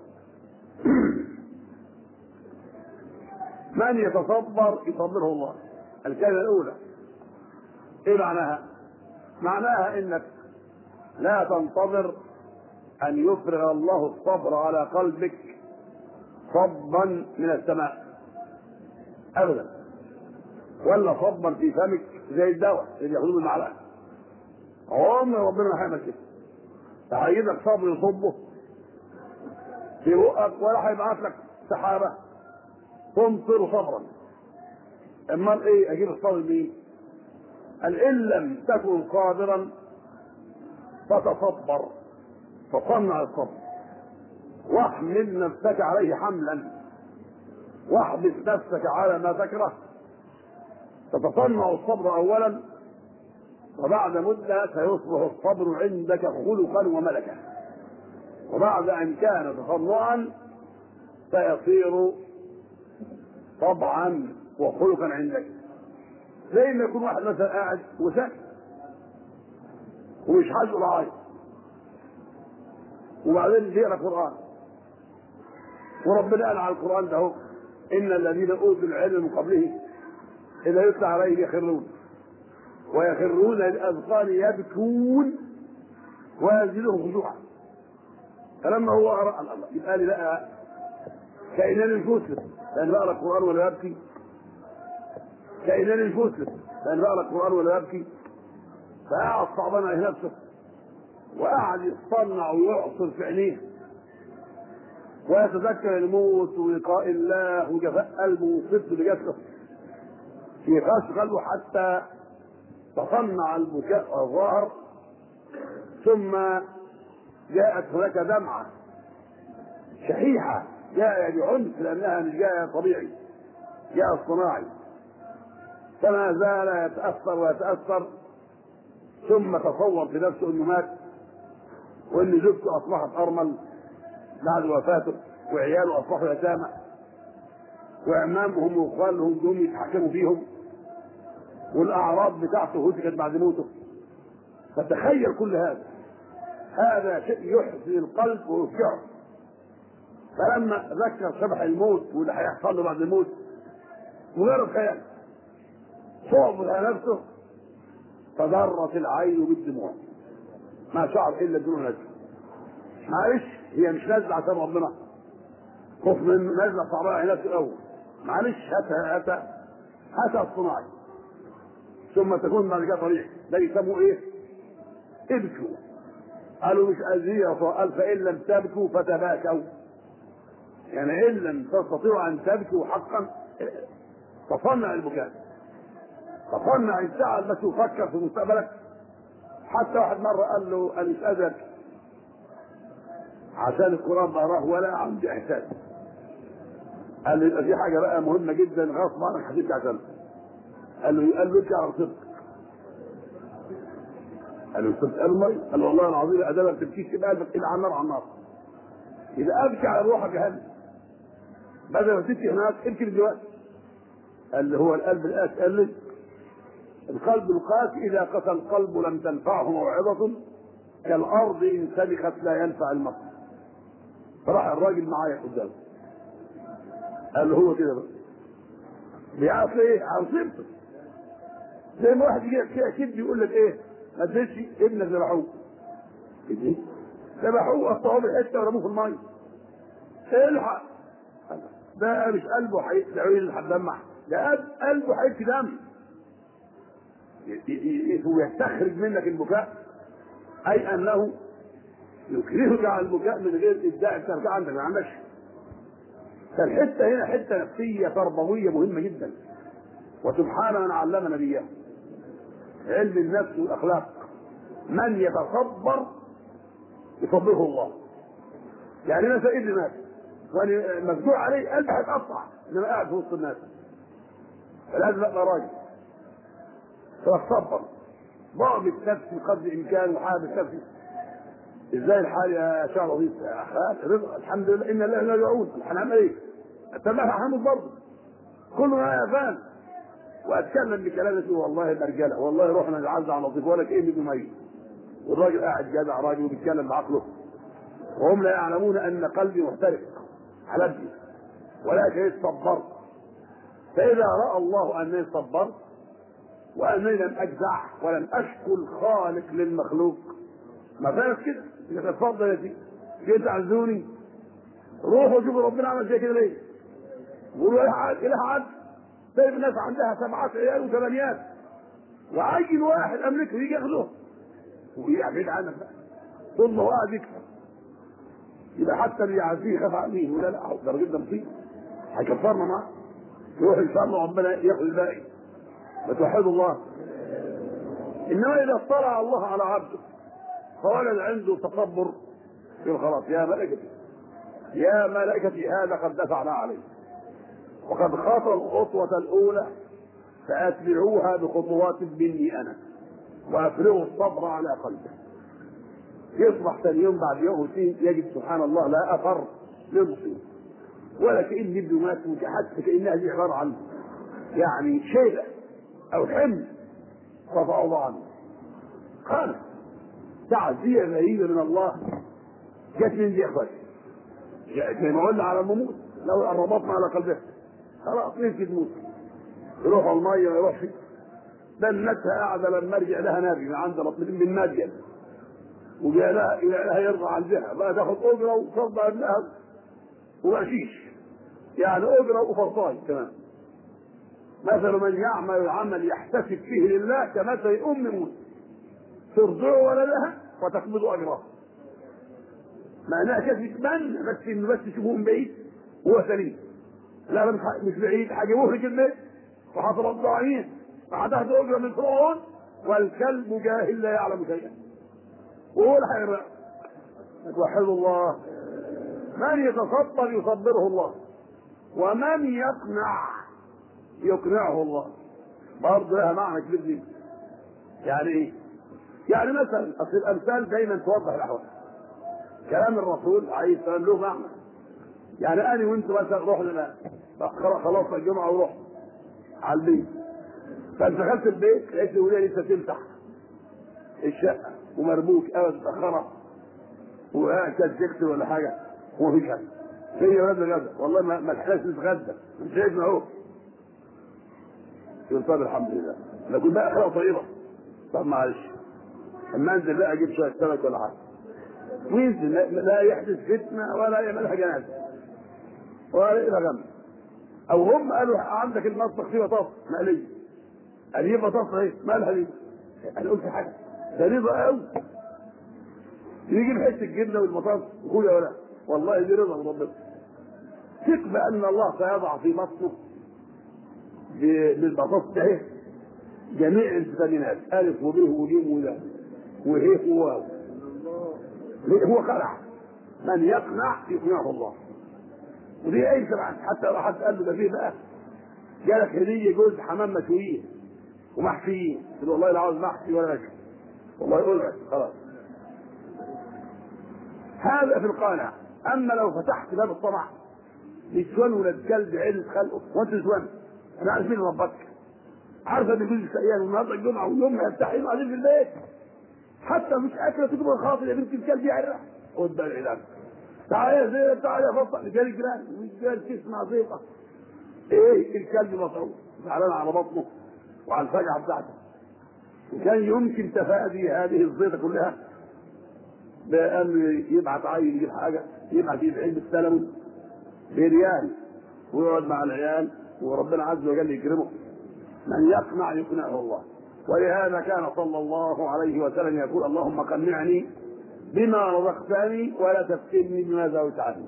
من يتصبر يصبره الله. الكلمة الأولى إيه معناها؟ معناها إنك لا تنتظر أن يفرغ الله الصبر على قلبك صبا من السماء أبدا، ولا صبا في فمك زي الدواء اللي ياخذوه بالمعلقة. عمر ربنا ما هيعمل كده. هيجيبك صبر يصبه في بقك، ولا هيبعث لك سحابة تمطر صبرا. امال ايه اجيب الصبر مين؟ قال ان لم تكن قادرا فتصبر، فصنع الصبر واحمل نفسك عليه حملا، واحبس نفسك على ما تكره. تتصنع الصبر اولا، وبعد مدة سيصبح الصبر عندك خلقا وملكا، وبعد ان كان تصنعا سيصير طبعا وخلقا عندك. زي ما يكون واحد مثلا قاعد وساكت ومش حاجه العايز، وبعدين يقرا قران، وربنا قال على القران ده: ان الذين اوتوا العلم من قبله اذا يتلى عليه يخرون للاذقان يبكون ويزيدهم خشوعا. فلما هو قرا الله يبقى لي بقى كأنني مش مسلم لان بقرا القران ولا يبكي، كأنني مش مسلم لان بقرا القران ولا يبكي. فقعد صعبان على نفسه وقعد يتصنع ويعصر في عينيه ويتذكر الموت ولقاء الله وجفاء قلبه وصدق بجسده في قسوة قلبه، حتى تصنع البكاء الظاهر. ثم جاءت هناك دمعة شحيحة جاء بعنف لأنها مش جاء طبيعي، جاء صناعي. فما زال يتأثر ويتأثر، ثم تصور في نفسه انه مات، وان زوجته اصبحت ارمل بعد وفاته، وعياله اصبحوا يتامى، واعمامهم واخوانهم دول يتحكموا فيهم، والاعراض بتاعته هتكت بعد موته. فتخيل كل هذا شيء يحزن القلب ويفجعه. فلما ذكر شبح الموت واللي هيحصل له بعد الموت مجرد خيال، صعب على نفسه فضرت العين بالدموع ما شعر الا الدموع نازله. معلش هي مش نازله عشان ربنا، خوف من نازله صعبه على نفسه الاول، معلش هاتها الصناعي ثم تكون بعد كده طريق. ده يسموه ايه؟ ابكوا. قالوا مش أذية، قال فإن لم تبكوا فتباكوا، يعني إن لم تستطيعوا أن تبكوا حقا تصنع البكاء، تصنع الزعل بس وفكر في مستقبلك. حتى واحد مرة قال له أنا مش قادر عشان القرآن بقراه ولا عندي إحساس. قال له يبقى في حاجة بقى مهمة جدا غصب عنك هتبكي عشانها. قال له ابكي على صدق. قال له صدق المي؟ قال له والله العظيم ادام ما بتبكيش يبقى قلبك الى على النار على النار. اذا ابكي على روحك جهنم بدل ما تبكي هناك ابكي دلوقتي. قال له هو القلب القاسي. قال لي القلب القاسي اذا قسى القلب لم تنفعه موعظه كالارض ان سبخت لا ينفع المطر. فراح الراجل معايا قدامه قال له هو كده بقى بيعرف ايه عن صيبته. زي ما واحد يجي كده كده يقول لك ايه ما تديش ابنك ذبحوه كده، ذبحوه قطعوه بالحته ورموه في الميه. الحق ده مش قلبه هيدعي لحد دمع، ده قلبه هيبكي دم. هو يستخرج منك البكاء اي انه يكرهك على البكاء من غير ابداع التركه عندك ما عندكش. فالحته هنا حته نفسيه تربويه مهمه جدا. وسبحان من علم نبيه علم النفس والاخلاق. من يتصبر يصبره الله. يعني انا سيد الناس وانا مفجوع عليه قلبي هيتقطع انما قاعد في وسط الناس فلازم ابقى راجل فاتصبر. ضابط نفسي قدر الامكان وحابس نفسي. ازاي الحال يا شعب لطيف؟ رزق الحمد لله ان الله لا يعود. هنعمل ايه؟ اتبعها هموت برضه كلنا يا فان. واتكلم بكلامه والله مرجله والله روحنا نعز على لطيف ولا كاني بميت. والراجل قاعد جدع راجل وبيتكلم بعقله وهم لا يعلمون ان قلبي محترق على ابني ولكن صبرت. فاذا راى الله انني صبرت وانني لم اجزع ولم اشكو الخالق للمخلوق ما فاهم كده يقول اتفضل يا سيدي جيت تعزوني روحوا شوفوا ربنا عمل زي كده ليه. يقولوا اله عدل طيب الناس عندها 7 عيال و8 وعين واحد املكه يجي ياخده ويبعد عنك بقى طول ما هو قاعد يكفر. يبقى حتى اللي يعزيه يخاف عليه ولا لا ده راجل ده مصيبه هيكفرنا معاه. يروح ان شاء الله ربنا ياخذ الباقي. فتوحدوا الله. انما اذا اطلع الله على عبده فولد عنده تكبر يقول خلاص يا ملائكتي يا ملائكتي هذا قد دفعنا عليه وقد خطى الخطوه الاولى فاتبعوها بخطوات مني انا وافرغوا الصبر على قلبه. يصبح ثاني يوم بعد يوم وسين يجد سبحان الله لا اثر لمصيبه ولا كان ابنه مات حتى كانها دي عباره عن يعني شيله او حمل رفع الله عنه. قال تعزيه غريبه من الله جت من دي اخواتي زي ما قلنا على المموت لو ربطنا على قلبه خلاص نمشي تموت يروح الميه ما يروحش. ده الناس قاعده لما رجع لها نبي من عند ربنا من ماديا وجاء لها يرضى عندها بقى تاخد اجره وترضى ابنها وقشيش يعني اجره وفرطاي كمان. مثل من يعمل عمل يحتسب فيه لله كمثل ام موسى ترضع ولدها وتقبض اجرها. معناها كيف يتمنى بس انه بس يشوفوه من بعيد وهو سليم. لا مش بعيد هجيبوه لك البيت وهترضع عين وهتاخد اجره من فرعون والكلب جاهل لا يعلم شيئا وهو اللي هيرجع. توحدوا الله. من يتصبر يصبره الله ومن يقنع يقنعه الله. برضه لها معنى كبير جدا. يعني ايه؟ يعني مثلا اصل الامثال دايما توضح الاحوال. كلام الرسول عليه السلام له معنى. يعني انا وانت مثلا رحنا خلاص الجمعه ورحنا على البيت فدخلت البيت لقيت الوليه لسه تمسح الشقه ومربوك ابد متاخره وكانت تكتب ولا حاجه ومفيش حاجه. فين يا ولاد الغدا؟ والله ما لحقناش نتغدى مش شايفنا اهو. يقول طب الحمد لله لكن بقى اخلاق طيبه طب معلش اما انزل بقى اجيب شويه سمك ولا حاجه وينزل لا يحدث فتنه ولا يعمل جنازه ولا يبقى غم. او هم قالوا عندك المطبخ فيه بطاطس مقليه، اجيب بطاطس اهي مالها دي؟ انا قلت حاجه ده رضا قوي، يجيب حته الجبنه والبطاطس وكل ولا والله دي رضا من ربنا. ثق بان الله سيضع في بطنه بالبطاطس ده جميع الفيتامينات الف وب وج وده وهي وواو. هو قنع، من يقنع يقنعه الله. ودي اي طبعا، حتى لو حد قال له ده فيه بقى جالك هديه جوز حمام مشويين ومحشيين، قلت له والله لا عاوز محشي ولا مشوي، والله يقول لك خلاص. هذا في القانع. اما لو فتحت باب الطمع نسوان ولاد كلب عيلة خلقه وانت نسوان، انا عارف مين ربك، عارفه ان جوزك سيان والنهارده الجمعه ويوم ما يفتحين قاعدين في البيت حتى مش اكله تجيب الخاطر يا بنت الكلب يعرق خد بالك العلاج. تعالى يا زين تعالى يا فصل رجال الجيران رجال تسمع زيطه ايه الكلب مصعوب زعلان على بطنه وعلى الفجعه بتاعته. وكان يمكن تفادي هذه الزيطه كلها بان يبعت عيل يجيب حاجه، يبعت يجيب علبه سلمون بريال ويقعد مع العيال وربنا عز وجل يكرمه. من يقنع يقنعه الله. ولهذا كان صلى الله عليه وسلم يقول اللهم قنعني بما رزقتني ولا تفتني بما زوجت عني.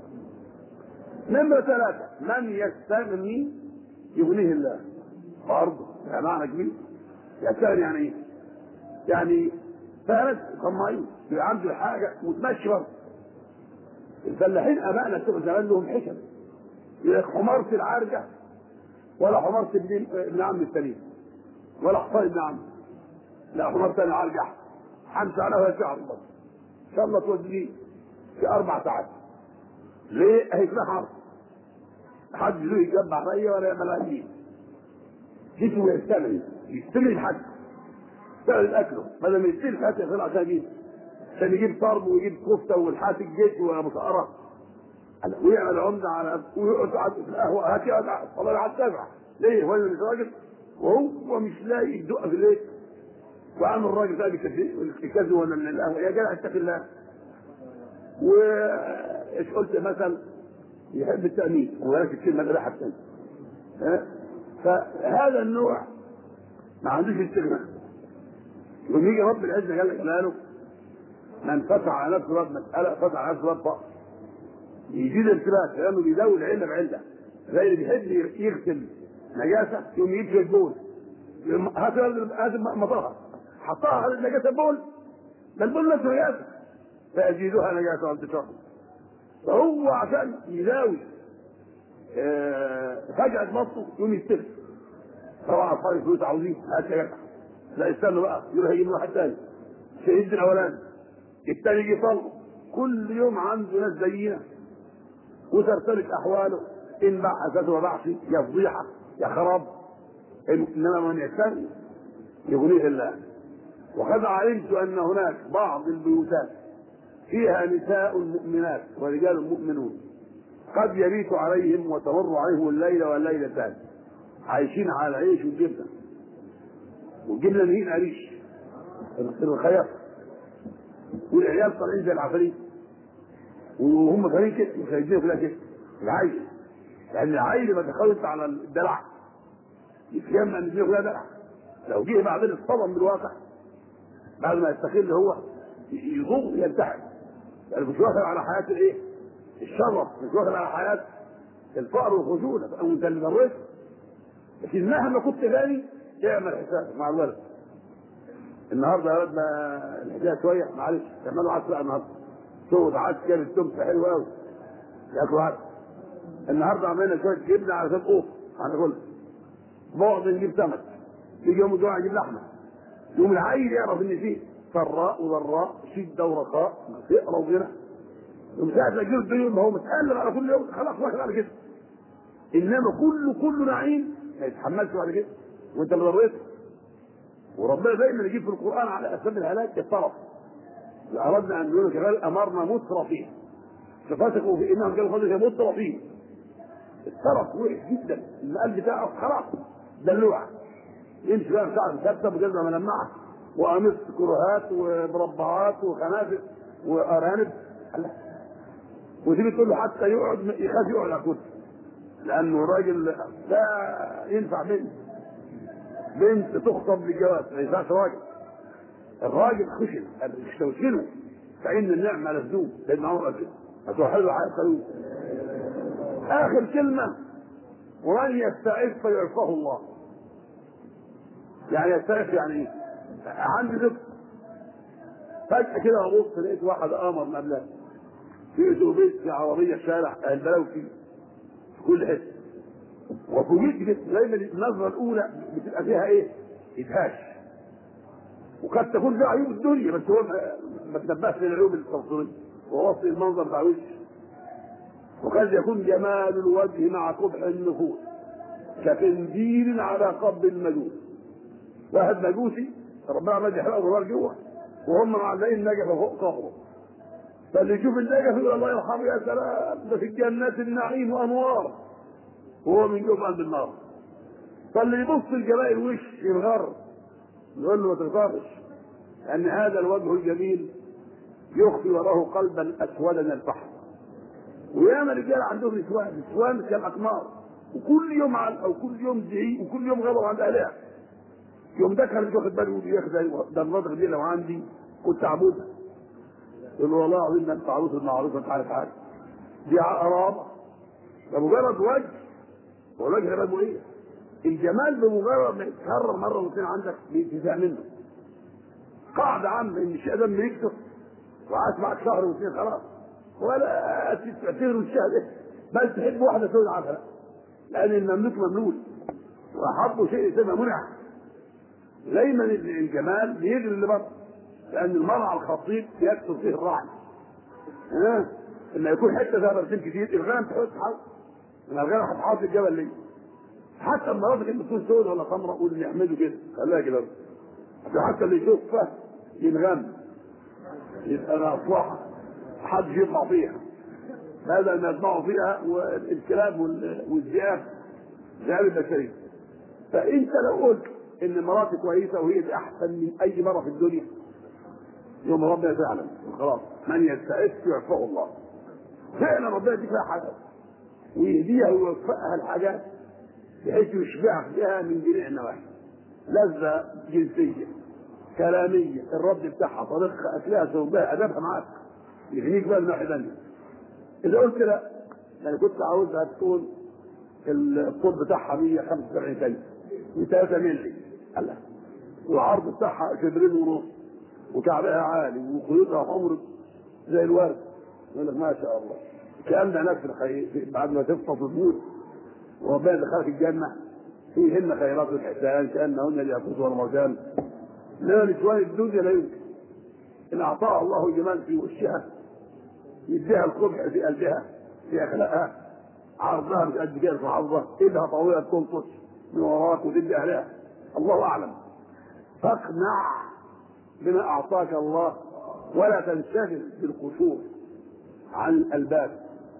نمرة 3 من يستغني يغنيه الله. برضه ده معنى كبير. يستغني يعني ايه؟ يعني فارس طماعين يبقى عنده حاجه وتمشي برضه. الفلاحين ابائنا بتوع زمان لهم حكم، يقول لك حمارة العرجه ولا حمارة ابن عم السليم ولا حصان ابن عم، لا حمارة العرجه حمسه على ولا شعر بس ان شاء الله توديه في 4 ساعات. ليه؟ هيكون حرب حد له يجمع رأيه ولا يعمل عليه. جسمه يستمر الحد يستمر اكله بدل ما يستمر حتى يصير عشان يجيب طرب ويجيب كفته والحات الجيش ومسقره ويعمل عمده على ويقعد في القهوه هاتي والله على السبعه. ليه؟ هو اللي راجل وهو مش لاقي يدق في الليل وعامل الراجل ده الكذب ولا القهوه. يا جدع اتق الله. وايش قلت مثلا يحب التأمين ولكن الكلمة ده حتى فهذا النوع ما عندوش استغناء. يقوم يجي رب العزة جل جلاله من فتح على نفسه باب مسألة فتح على نفسه باب طاقة يزيد التباس لأنه بيزود العلة بعلة. زي اللي بيحب يغسل نجاسة يقوم يجيب في البول هذا مطرها حطها على النجاسة البول ده البول نفسه نجاسة فيزيدها نجاسة وانتشار. فهو عشان يزاوي فجأة بطنه يقوم يستلف. طبعا اصحاب الفلوس عاوزين هات يا جدع لا يستنوا بقى يروح يجيب واحد ثاني شهيد الاولاني الثاني يجي يطلقه. كل يوم عنده ناس زينا وترتبك احواله ان باع اساسه ما باعش يا فضيحه يا خراب. انما من يستغني يغنيه الله. وقد علمت ان هناك بعض البيوتات فيها نساء مؤمنات ورجال مؤمنون قد يبيت عليهم وتمر عليهم الليله والليلتان عايشين على العيش والجبنه والجبنه اللي هي قريش الخياط والعيال طالعين زي العفاريت وهم فاهمين كده مش هيديهم كده كده العيل لان العيل ما تخلص على الدلع يتجمع ان فيه كلها دلع. لو جه بعدين اصطدم بالواقع بعد ما يستقل هو يضوء يلتحم يعني مش واخد على حياه الايه؟ الشرف مش واخد على حياه الفقر والخشونه او انت اللي ضريت. لكن مهما كنت غني اعمل حسابك مع الولد. النهارده يا ولدنا الحكايه شويه معلش تعملوا عدس بقى النهارده صوت عدس كان التمس حلو قوي ياكلوا عدس. النهارده عملنا شويه جبنه علشان اوف هناكلها. بعض نجيب سمك يجي يوم الجمعه يجيب لحمه. يوم العيل يعرف ان فيه سراء وضراء شده ورخاء فقر وغنى. يوم ساعه ما يجيب الدنيا ما هو متقلب على كل يوم خلاص واخد على كده. انما كله نعيم ما يتحملش بعد كده وانت اللي ضريته. وربنا دايما يجيب في القران على اسباب الهلاك الطرف. اردنا ان نقول كذلك امرنا مترفين ففسقوا في انهم كانوا قبل مترفين. الطرف وحش جدا القلب بتاعه خلاص دلوعه يمشي بقى بتاع مسبسب وجزمه ملمعه وقميص كروهات ومربعات وخنافس وارانب، وتيجي تقول له حتى يقعد يخاف يقعد على كرسي، لانه الراجل لا ينفع بنت تخطب للجواز، ما ينفعش راجل. الراجل خشن استوشنه فان النعمه لزوم، لان عمر كده هتوحدوا حياه قانون. اخر كلمه ومن يستعف فيعفه الله. يعني يستعف يعني ايه؟ عندي ذكر فجاه كده ابص لقيت واحد قمر من قبلها في اتوبيس في عربيه شارع البلاوي في كل حته، وفوجئت جدا. دايما النظره الاولى بتبقى فيها ايه؟ ادهاش، وقد تكون فيها عيوب الدنيا بس هو ما تنبهش للعيوب التصويريه ووصل المنظر بتاع وشه. وقد يكون جمال الوجه مع قبح النفوس كقنديل على قبض المجوس. واحد مجوسي ربنا ما يحرقه النار جوه وهم معلقين نجفه فوق قبره، فاللي يشوف النجف يقول الله يرحمه يا سلام ده في الجنات النعيم وانوار، وهو من جوه قلب النار. فاللي يبص لجمال الوش ينغر، يقول له ما تغترش، لان هذا الوجه الجميل يخفي وراه قلبا اسودا من البحر. وياما رجال عندهم نسوان كالاقمار، وكل يوم او كل يوم زعيق وكل يوم غضب عند اهلها. يوم دخل مش واخد باله ياخد ده النظر دي لو عندي كنت اعبدها. يقول له والله العظيم انت عروس المعروف انت عارف حاجه دي قرابه، ده مجرد وجه، والوجه ده بقى ايه؟ الجمال بمجرد ما يتكرر مره واثنين عندك بتزهق منه. قاعده عامه ان الشيء ده لما يكتر وقعدت معك شهر واثنين خلاص ولا تعتبر الشهر ده، بل تحب واحده تقول عنها، لان المملوك مملوك واحب شيء يسمى منع. دايما الجمال بيجري اللي بره، لان المرعى الخطيب يكثر فيه الرعي. لما يكون حته فيها برسيم كتير الغنم تحط حظ، ان الغنم هتحط الجبل ليه؟ حتى المناطق اللي بتكون سوداء ولا سمراء واللي يحمدوا كده خليها كده، حتى اللي يشوفها ينغم يبقى مصلحه محدش يطلع فيها، بدل ما يطلعوا فيها والكلاب والذئاب ذئاب البشريه. فانت لو قلت ان مراتي كويسه وهي دي احسن من اي مره في الدنيا، يوم ربنا تعلم خلاص من يستعف يعفه الله. فعلا ربنا يديك فيها حاجه ويهديها ويوفقها الحاجات بحيث يشبعك بها من جميع النواحي، لذه جنسيه كلاميه الرد بتاعها طريقها اكلها ثوبها ادبها معاك يغنيك بقى من ناحيه ثانيه. اذا قلت لا انا كنت عاوزها تكون الطول بتاعها 175 سم و3 مللي والعرض بتاعها شبرين ونص وكعبها عالي وخيوطها حمر زي الورد، يقول لك ما شاء الله كأن هناك في الخير بعد ما تفطر تموت وربنا دخلك الجنه فيهن خيرات الحسان كانهن الياقوت والمرجان. لا نسوان الدنيا لا يمكن ان اعطاها الله الجمال في وشها يديها القبح في قلبها في اخلاقها، عرضها مش قد كده في عرضها، ايدها طويله تنطش من وراك وتدي اهلها، الله اعلم. فاقنع بما اعطاك الله ولا تنشغل بالقشور عن الالباب.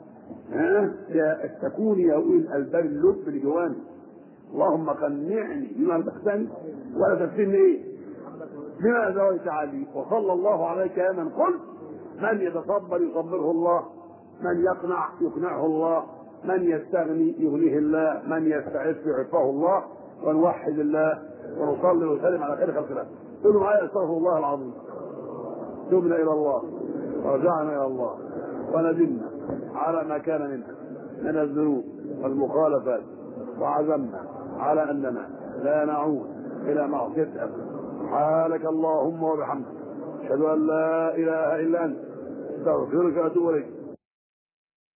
تكون يا اولي الالباب اللب لجواني، اللهم قنعني بما رزقتني ولا تفتني ايه بما زويت علي. وصلى الله عليك يا من قلت من يتصبر يصبره الله، من يقنع يقنعه الله، من يستغني يغنيه الله، من يستعف يعفه الله. ونوحد الله ونصلي وسلم على خير خلق الله. قولوا معايا استغفر الله العظيم. تبنا الى الله ورجعنا الى الله وندمنا على ما كان منها من الذنوب والمخالفات، وعزمنا على اننا لا نعود الى معصيتك ابدا. سبحانك اللهم وبحمدك اشهد ان لا اله الا انت استغفرك واتوب اليك.